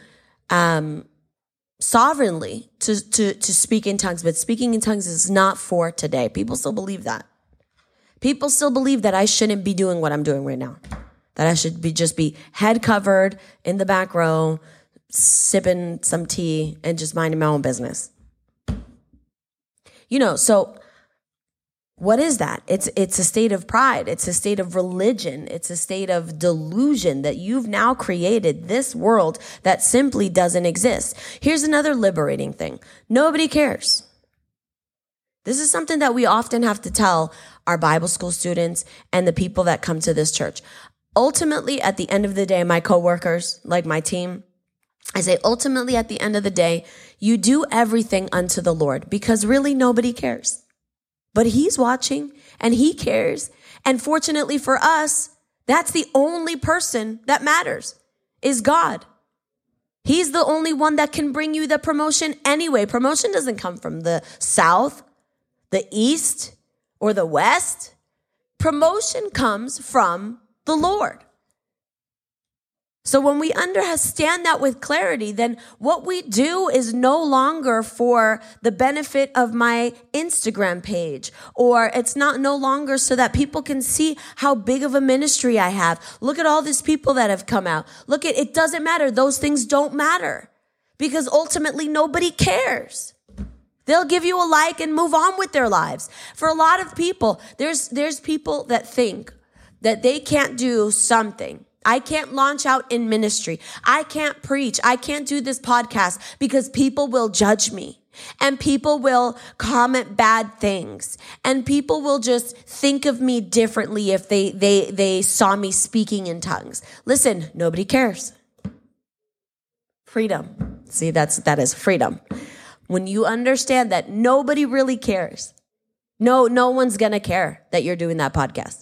sovereignly to speak in tongues. But speaking in tongues is not for today. People still believe that. People still believe that I shouldn't be doing what I'm doing right now. That I should just be head covered in the back row, sipping some tea and just minding my own business. So what is that? It's a state of pride. It's a state of religion. It's a state of delusion that you've now created this world that simply doesn't exist. Here's another liberating thing. Nobody cares. This is something that we often have to tell our Bible school students and the people that come to this church. Ultimately, at the end of the day, my coworkers, like my team, I say, ultimately, at the end of the day, you do everything unto the Lord because really nobody cares. But he's watching and he cares. And fortunately for us, that's the only person that matters is God. He's the only one that can bring you the promotion anyway. Promotion doesn't come from the south, the east, or the west. Promotion comes from the Lord. So when we understand that with clarity, then what we do is no longer for the benefit of my Instagram page, or it's no longer so that people can see how big of a ministry I have. Look at all these people that have come out. It doesn't matter. Those things don't matter because ultimately nobody cares. They'll give you a like and move on with their lives. For a lot of people, there's people that think that they can't do something. I can't launch out in ministry. I can't preach. I can't do this podcast because people will judge me and people will comment bad things and people will just think of me differently if they saw me speaking in tongues. Listen, nobody cares. Freedom. See, that is freedom. When you understand that nobody really cares. No one's going to care that you're doing that podcast.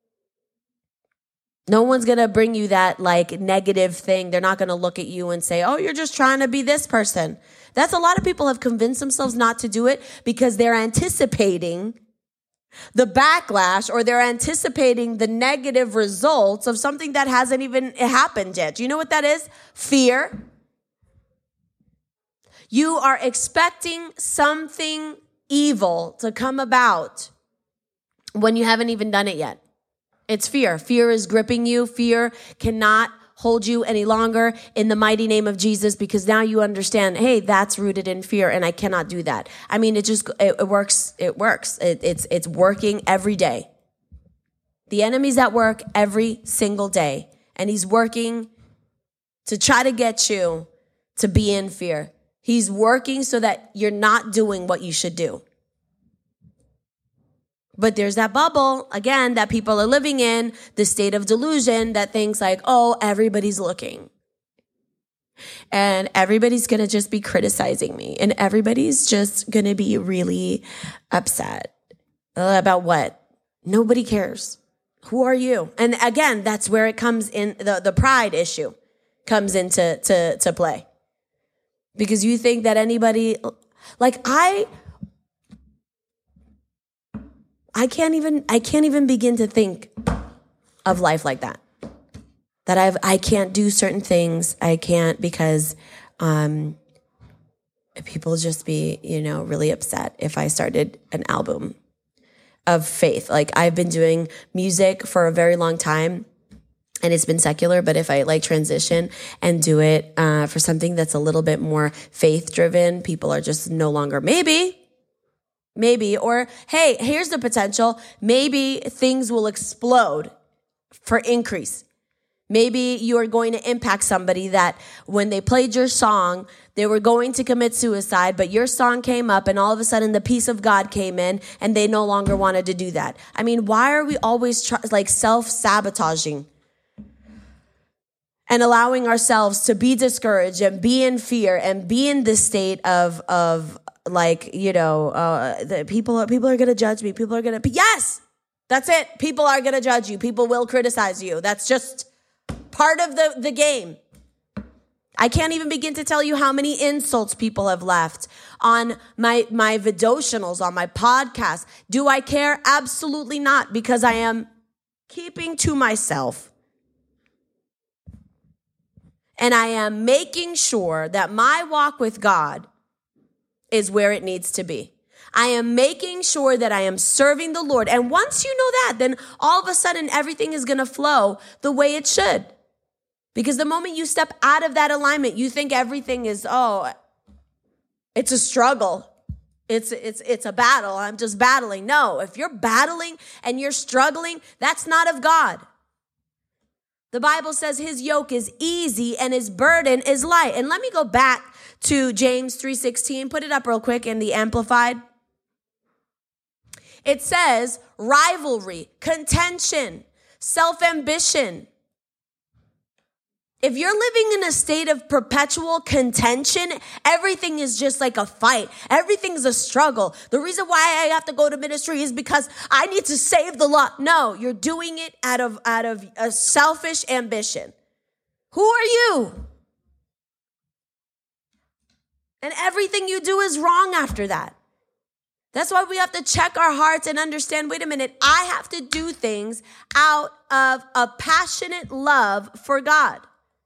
No one's going to bring you that negative thing. They're not going to look at you and say, oh, you're just trying to be this person. That's a lot of people have convinced themselves not to do it because they're anticipating the backlash or they're anticipating the negative results of something that hasn't even happened yet. Do you know what that is? Fear. You are expecting something evil to come about when you haven't even done it yet. It's fear. Fear is gripping you. Fear cannot hold you any longer in the mighty name of Jesus because now you understand, hey, that's rooted in fear and I cannot do that. I mean, it works. It works. It's working every day. The enemy's at work every single day and he's working to try to get you to be in fear. He's working so that you're not doing what you should do. But there's that bubble, again, that people are living in, the state of delusion that thinks oh, everybody's looking. And everybody's going to just be criticizing me. And everybody's just going to be really upset. About what? Nobody cares. Who are you? And again, that's where it comes in, the pride issue comes into to play. Because you think that anybody, I can't even begin to think of life like that. That I can't do certain things. I can't because people just be, really upset if I started an album of faith. I've been doing music for a very long time and it's been secular, but if I transition and do it for something that's a little bit more faith driven, people are just no longer maybe, or hey, here's the potential. Maybe things will explode for increase. Maybe you are going to impact somebody that when they played your song, they were going to commit suicide, but your song came up and all of a sudden the peace of God came in and they no longer wanted to do that. I mean, why are we always self-sabotaging and allowing ourselves to be discouraged and be in fear and be in this state of the people are going to judge me. People are going to, yes, that's it. People are going to judge you. People will criticize you. That's just part of the game. I can't even begin to tell you how many insults people have left on my devotionals, on my podcast. Do I care? Absolutely not, because I am keeping to myself. And I am making sure that my walk with God is where it needs to be. I am making sure that I am serving the Lord. And once you know that, then all of a sudden everything is going to flow the way it should. Because the moment you step out of that alignment, you think everything is, it's a struggle. It's a battle. I'm just battling. No, if you're battling and you're struggling, that's not of God. The Bible says his yoke is easy and his burden is light. And let me go back to James 3:16. Put it up real quick in the Amplified. It says rivalry, contention, self-ambition. If you're living in a state of perpetual contention, everything is just like a fight. Everything's a struggle. The reason why I have to go to ministry is because I need to save the lot. No, you're doing it out of a selfish ambition. Who are you? And everything you do is wrong after that. That's why we have to check our hearts and understand, wait a minute, I have to do things out of a passionate love for God.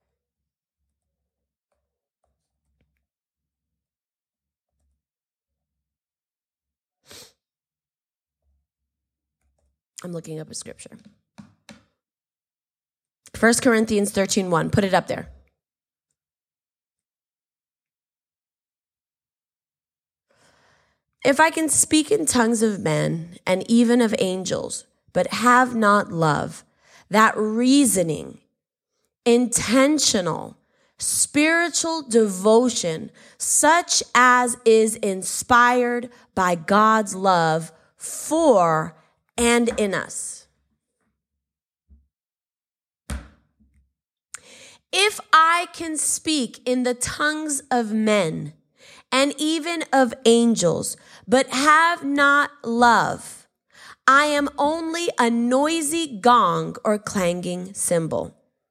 I'm looking up a scripture. 1 Corinthians 13:1. Put it up there. If I can speak in tongues of men and even of angels, but have not love, that reasoning, intentional, spiritual devotion, such as is inspired by God's love for and in us. If I can speak in the tongues of men and even of angels, but have not love, I am only a noisy gong or clanging cymbal.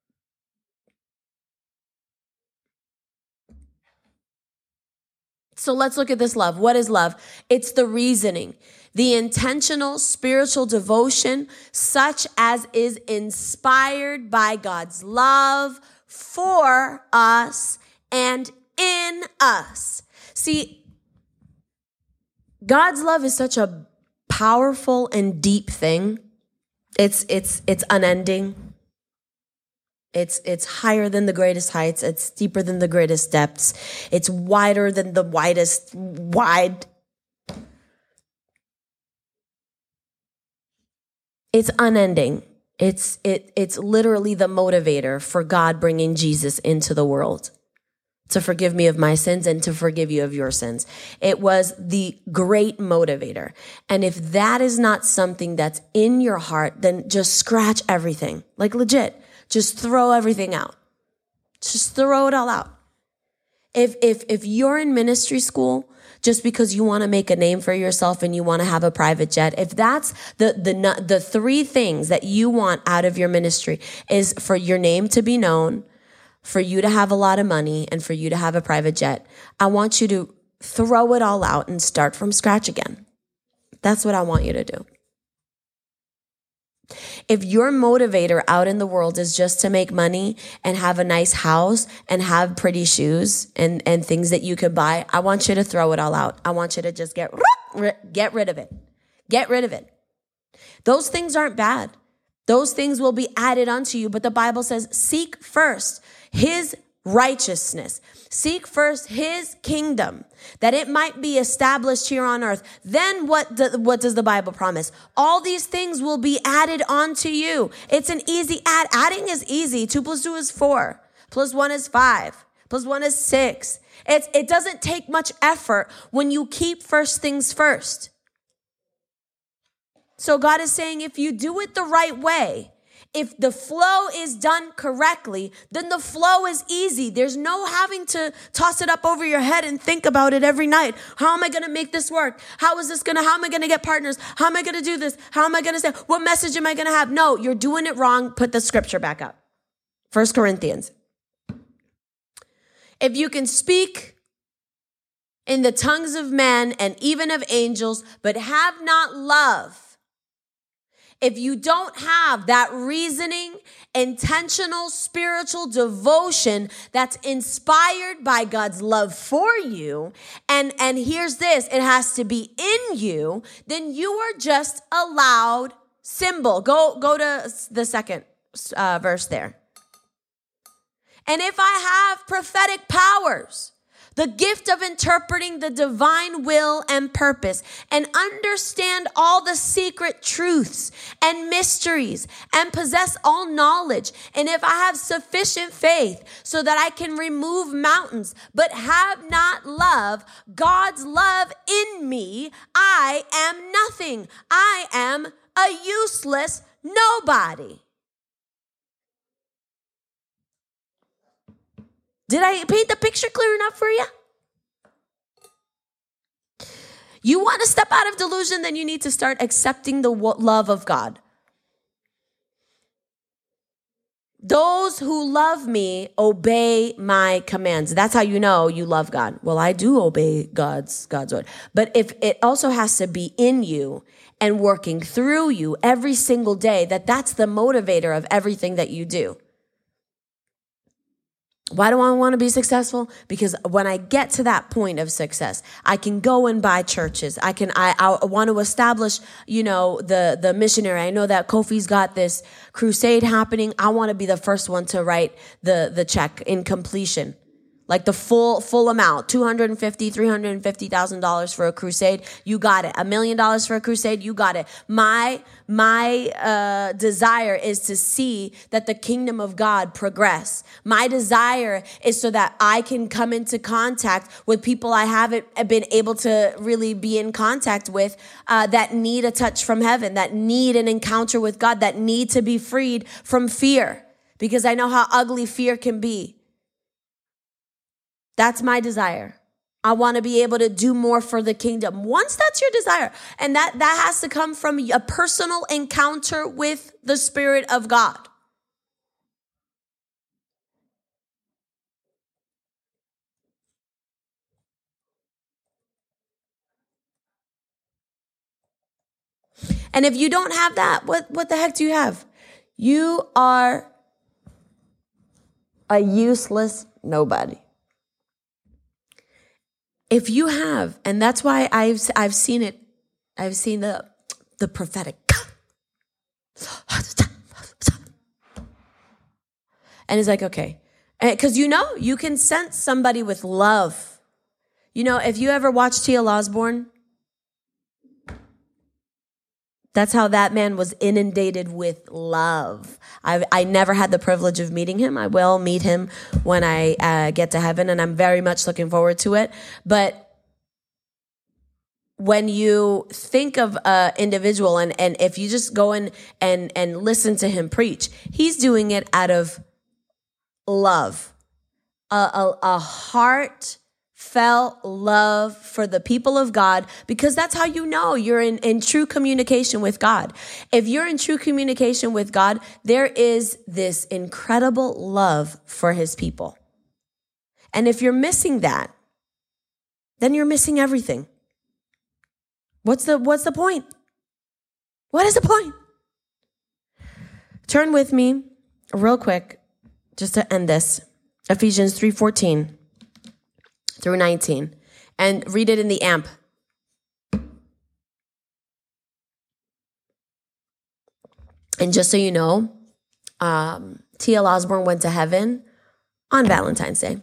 So let's look at this love. What is love? It's the reasoning, the intentional spiritual devotion, such as is inspired by God's love for us and in us. See, God's love is such a powerful and deep thing. It's unending. It's higher than the greatest heights. It's deeper than the greatest depths. It's wider than the widest wide. It's unending. It's literally the motivator for God bringing Jesus into the world to forgive me of my sins and to forgive you of your sins. It was the great motivator. And if that is not something that's in your heart, then just scratch everything. Like legit, just throw everything out. Just throw it all out. If you're in ministry school just because you want to make a name for yourself and you want to have a private jet, if that's the three things that you want out of your ministry is for your name to be known, for you to have a lot of money, and for you to have a private jet, I want you to throw it all out and start from scratch again. That's what I want you to do. If your motivator out in the world is just to make money and have a nice house and have pretty shoes and things that you could buy, I want you to throw it all out. I want you to just get rid of it. Get rid of it. Those things aren't bad. Those things will be added unto you. But the Bible says, seek first his righteousness. Seek first his kingdom, that it might be established here on earth. Then what does the Bible promise? All these things will be added onto you. It's an easy add. Adding is easy. 2 + 2 is 4. +1 is 5. +1 is 6. It doesn't take much effort when you keep first things first. So God is saying, if you do it the right way, if the flow is done correctly, then the flow is easy. There's no having to toss it up over your head and think about it every night. How am I going to make this work? How am I going to get partners? How am I going to do this? How am I going to say, what message am I going to have? No, you're doing it wrong. Put the scripture back up. 1 Corinthians. If you can speak in the tongues of men and even of angels, but have not love, if you don't have that reasoning, intentional spiritual devotion that's inspired by God's love for you, and here's this, it has to be in you, then you are just a loud cymbal. Go to the second verse there. And if I have prophetic powers, the gift of interpreting the divine will and purpose, and understand all the secret truths and mysteries, and possess all knowledge, and if I have sufficient faith so that I can remove mountains, but have not love, God's love in me, I am nothing. I am a useless nobody. Did I paint the picture clear enough for you? You want to step out of delusion, then you need to start accepting the love of God. Those who love me obey my commands. That's how you know you love God. Well, I do obey God's word. But if it also has to be in you and working through you every single day, that's the motivator of everything that you do. Why do I want to be successful? Because when I get to that point of success, I can go and buy churches. I want to establish, the missionary. I know that Kofi's got this crusade happening. I want to be the first one to write the check in completion. Like the full amount, $250,000, $350,000 for a crusade. You got it. $1 million for a crusade. You got it. My desire is to see that the kingdom of God progress. My desire is so that I can come into contact with people I haven't been able to really be in contact with, that need a touch from heaven, that need an encounter with God, that need to be freed from fear, because I know how ugly fear can be. That's my desire. I want to be able to do more for the kingdom. Once that's your desire, and that has to come from a personal encounter with the Spirit of God. And if you don't have that, what the heck do you have? You are a useless nobody. If you have, and that's why I've seen it, I've seen the prophetic. And it's like, okay. Because you can sense somebody with love. If you ever watched T.L. Osborne, that's how that man was inundated with love. I never had the privilege of meeting him. I will meet him when I get to heaven, and I'm very much looking forward to it. But when you think of an individual, and if you just go in and listen to him preach, he's doing it out of love, a heartfelt love for the people of God, because that's how you know you're in true communication with God. If you're in true communication with God, there is this incredible love for his people. And if you're missing that, then you're missing everything. What's the point? What is the point? Turn with me real quick, just to end this. Ephesians 3:14 through 19. And read it in the AMP. And just so you know, T.L. Osborne went to heaven on Valentine's Day.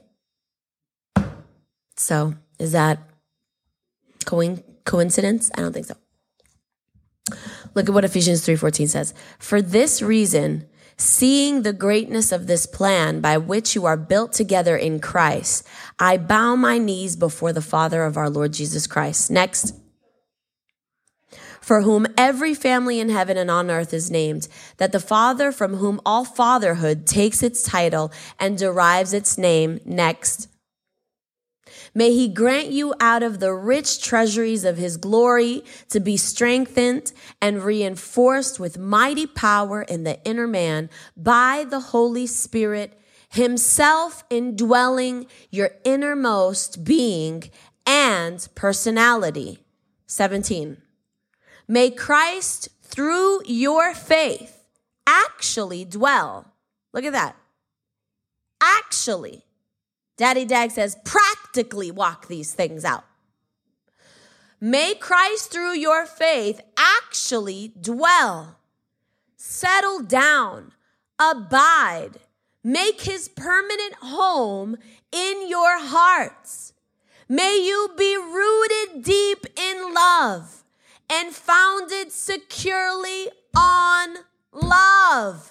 So is that coincidence? I don't think so. Look at what Ephesians 3:14 says. For this reason, seeing the greatness of this plan by which you are built together in Christ, I bow my knees before the Father of our Lord Jesus Christ. Next. For whom every family in heaven and on earth is named, that the Father from whom all fatherhood takes its title and derives its name. Next. May he grant you out of the rich treasuries of his glory to be strengthened and reinforced with mighty power in the inner man by the Holy Spirit, himself indwelling your innermost being and personality. 17. May Christ, through your faith, actually dwell. Look at that. Actually. Daddy Dag says, practically walk these things out. May Christ, through your faith, actually dwell, settle down, abide, make his permanent home in your hearts. May you be rooted deep in love and founded securely on love.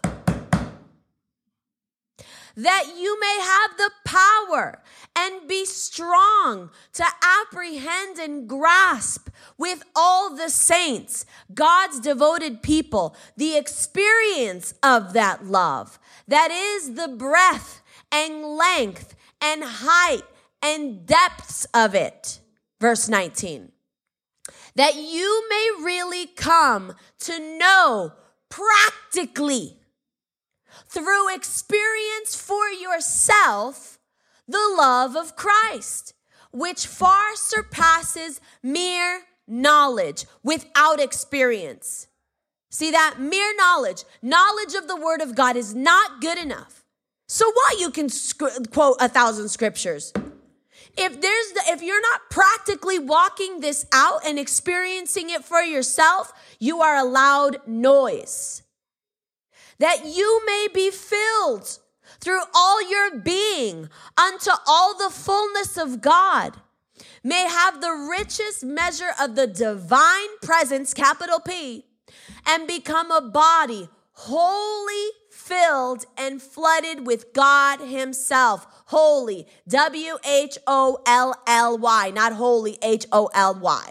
That you may have the power and be strong to apprehend and grasp with all the saints, God's devoted people, the experience of that love. That is the breadth and length and height and depths of it. Verse 19. That you may really come to know practically through experience for yourself the love of Christ, which far surpasses mere knowledge without experience. See that? Mere knowledge of the word of God is not good enough. So what? You can quote 1,000 scriptures. If you're not practically walking this out and experiencing it for yourself, you are allowed noise. That you may be filled through all your being unto all the fullness of God, may have the richest measure of the divine presence, capital P, and become a body wholly filled and flooded with God himself. Holy, W-H-O-L-L-Y, not holy, H-O-L-Y.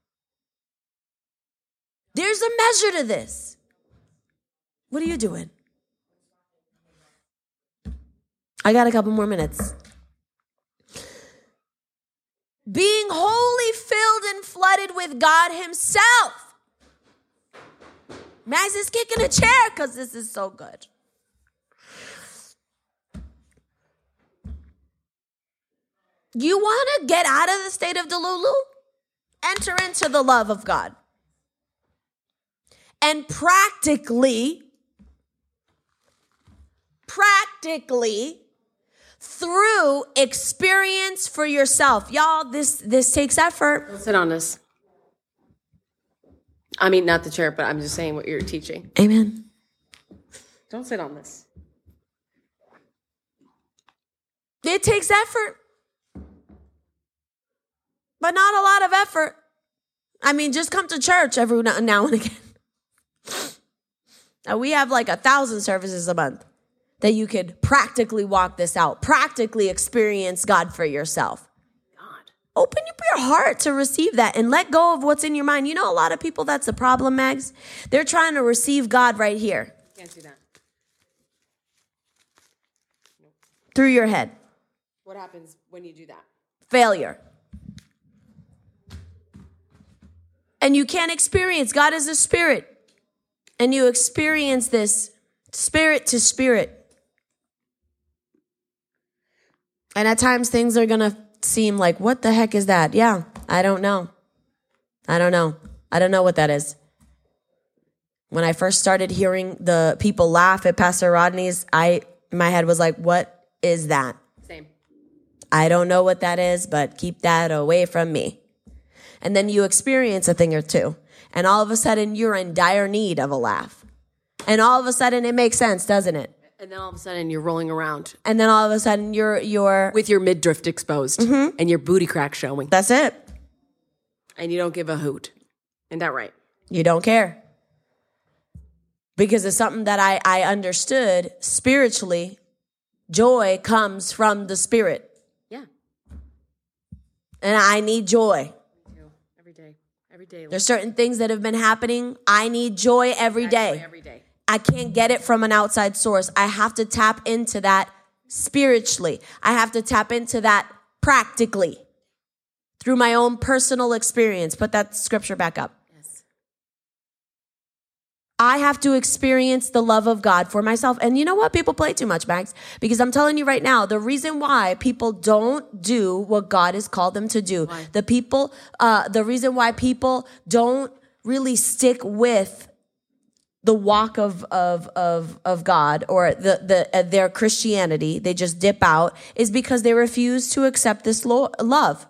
There's a measure to this. What are you doing? I got a couple more minutes. Being wholly filled and flooded with God himself. Max is kicking a chair because this is so good. You want to get out of the state of Delulu? Enter into the love of God. And practically, through experience for yourself. Y'all, this takes effort. Don't sit on this. I mean, not the chair, but I'm just saying what you're teaching. Amen. Don't sit on this. It takes effort. But not a lot of effort. I mean, just come to church every now and again. Now, we have like 1,000 services a month that you could practically walk this out, practically experience God for yourself. God. Open up your heart to receive that and let go of what's in your mind. You know, a lot of people, that's the problem, Mags. They're trying to receive God right here. Can't do that. Nope. Through your head. What happens when you do that? Failure. And you can't experience. God is a spirit. And you experience this spirit to spirit. And at times things are going to seem like, what the heck is that? Yeah, I don't know. I don't know what that is. When I first started hearing the people laugh at Pastor Rodney's, my head was like, what is that? Same. I don't know what that is, but keep that away from me. And then you experience a thing or two. And all of a sudden, you're in dire need of a laugh. And all of a sudden, it makes sense, doesn't it? And then all of a sudden, you're rolling around. And then all of a sudden, you're with your midriff exposed and your booty crack showing. That's it. And you don't give a hoot. Isn't that right? You don't care. Because it's something that I understood spiritually. Joy comes from the Spirit. Yeah. And I need joy. Every day. There's certain things that have been happening. I need joy every day. Every day. I can't get it from an outside source. I have to tap into that spiritually. I have to tap into that practically through my own personal experience. Put that scripture back up. Yes. I have to experience the love of God for myself. And you know what? People play too much, Max. Because I'm telling you right now, the reason why people don't do what God has called them to do, why? The reason why people don't really stick with the walk of God or their Christianity, they just dip out, is because they refuse to accept this love.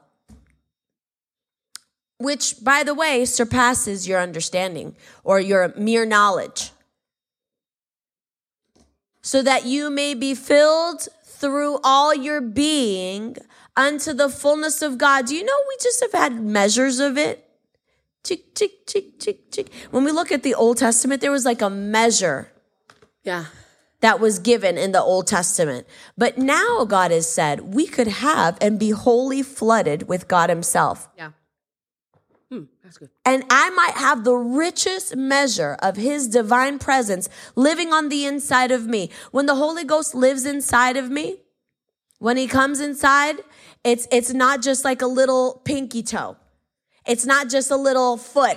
Which, by the way, surpasses your understanding or your mere knowledge. so that you may be filled through all your being unto the fullness of God. Do you know we just have had measures of it? Chick, chick, chick, chick, chick. When we look at the Old Testament, there was like a measure. Yeah. That was given in the Old Testament. But now God has said we could have and be wholly flooded with God himself. Yeah. That's good. And I might have the richest measure of his divine presence living on the inside of me. When the Holy Ghost lives inside of me, when he comes inside, it's not just like a little pinky toe. It's not just a little foot.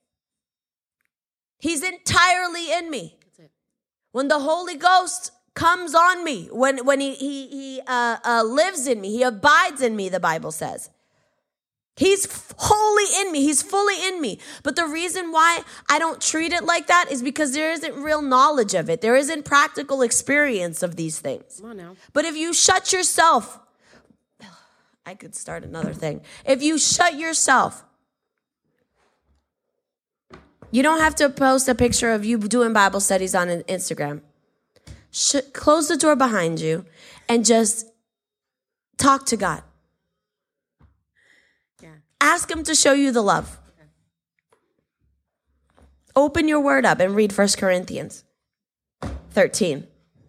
He's entirely in me. That's it. When the Holy Ghost comes on me, when he lives in me, he abides in me, the Bible says. He's wholly in me. He's fully in me. But the reason why I don't treat it like that is because there isn't real knowledge of it. There isn't practical experience of these things. Come on now. But if you shut yourself, I could start another thing. If you shut yourself, you don't have to post a picture of you doing Bible studies on Instagram. Close the door behind you and just talk to God. Ask him to show you the love. Open your word up and read 1 Corinthians 13.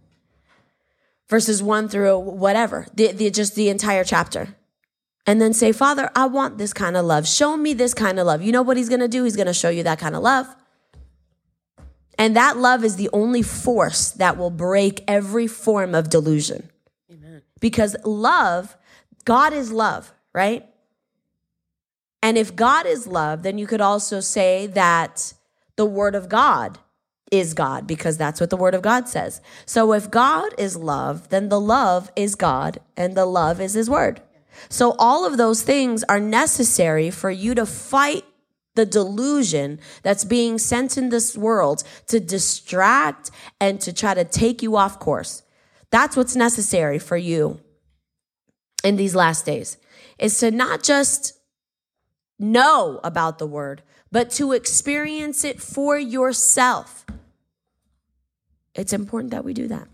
Verses 1 through whatever. Just the entire chapter. And then say, Father, I want this kind of love. Show me this kind of love. You know what he's going to do? He's going to show you that kind of love. And that love is the only force that will break every form of delusion. Amen. Because love, God is love, right? And if God is love, then you could also say that the word of God is God, because that's what the word of God says. So if God is love, then the love is God and the love is his word. So all of those things are necessary for you to fight the delusion that's being sent in this world to distract and to try to take you off course. That's what's necessary for you in these last days, is to not just know about the word, but to experience it for yourself. It's important that we do that.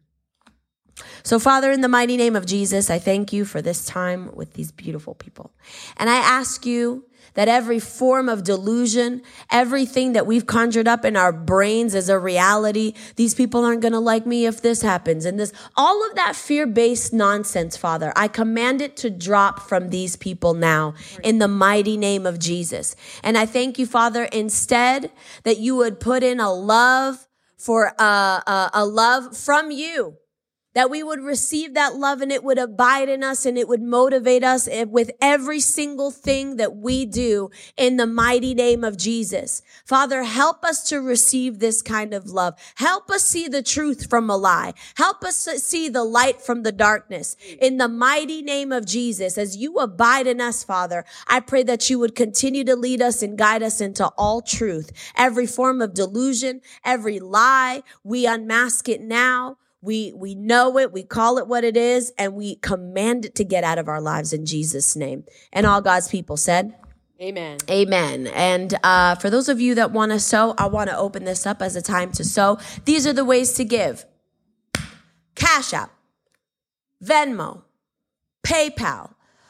So, Father, in the mighty name of Jesus, I thank you for this time with these beautiful people. And I ask you that every form of delusion, everything that we've conjured up in our brains as a reality, these people aren't going to like me if this happens, and this, all of that fear-based nonsense, Father, I command it to drop from these people now in the mighty name of Jesus. And I thank you, Father, instead that you would put in a love for a love from you, that we would receive that love and it would abide in us and it would motivate us with every single thing that we do in the mighty name of Jesus. Father, help us to receive this kind of love. Help us see the truth from a lie. Help us see the light from the darkness. In the mighty name of Jesus, as you abide in us, Father, I pray that you would continue to lead us and guide us into all truth. Every form of delusion, every lie, we unmask it now. We know it, we call it what it is, and we command it to get out of our lives in Jesus' name. And all God's people said, Amen. Amen. And for those of you that want to sow, I want to open this up as a time to sow. These are the ways to give. Cash App, Venmo, PayPal,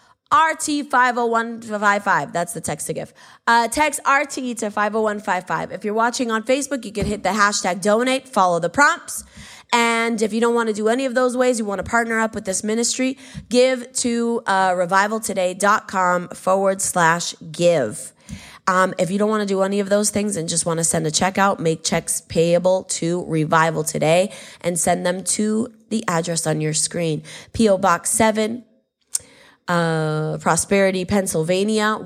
RT50155. That's the text to give. Text RT to 50155. If you're watching on Facebook, you can hit the hashtag donate, follow the prompts. And if you don't want to do any of those ways, you want to partner up with this ministry, give to revivaltoday.com/give. If you don't want to do any of those things and just want to send a check out, make checks payable to Revival Today and send them to the address on your screen. P.O. Box 7, Prosperity, Pennsylvania,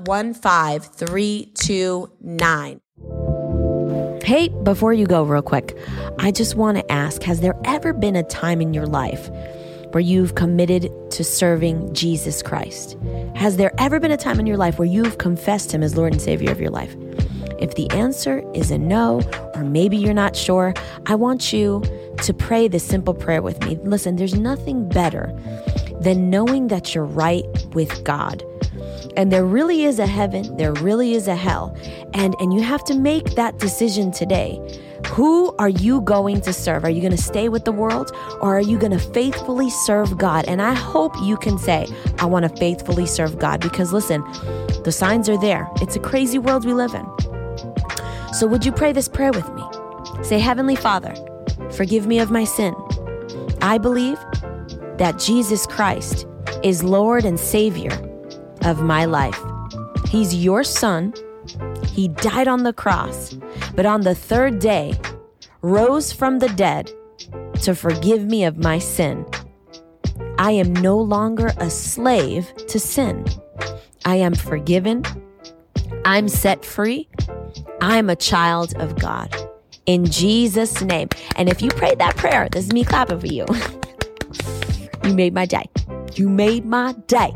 15329. Hey, before you go real quick, I just want to ask, has there ever been a time in your life where you've committed to serving Jesus Christ? Has there ever been a time in your life where you've confessed him as Lord and Savior of your life? If the answer is a no, or maybe you're not sure, I want you to pray this simple prayer with me. Listen, there's nothing better than knowing that you're right with God. And there really is a heaven, there really is a hell. And you have to make that decision today. Who are you going to serve? Are you going to stay with the world, or are you going to faithfully serve God? And I hope you can say, I want to faithfully serve God, because listen, the signs are there. It's a crazy world we live in. So would you pray this prayer with me? Say, Heavenly Father, forgive me of my sin. I believe that Jesus Christ is Lord and Savior of my life. He's your son. He died on the cross, but on the third day rose from the dead to forgive me of my sin. I am no longer a slave to sin. I am forgiven. I'm set free. I'm a child of God. In Jesus' name. And if you prayed that prayer, this is me clapping for you. You made my day. You made my day.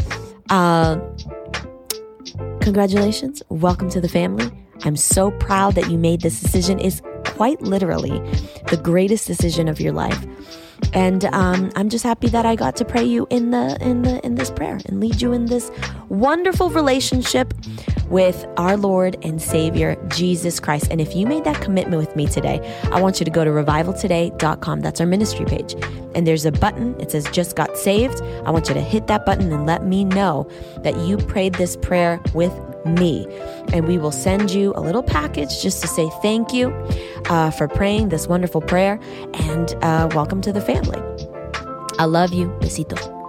Congratulations. Welcome to the family. I'm so proud that you made this decision. It's quite literally the greatest decision of your life. And I'm just happy that I got to pray you in this prayer and lead you in this wonderful relationship with our Lord and Savior, Jesus Christ. And if you made that commitment with me today, I want you to go to revivaltoday.com. That's our ministry page. And there's a button. It says just got saved. I want you to hit that button and let me know that you prayed this prayer with me. And we will send you a little package just to say thank you for praying this wonderful prayer, and welcome to the family. I love you. Besito.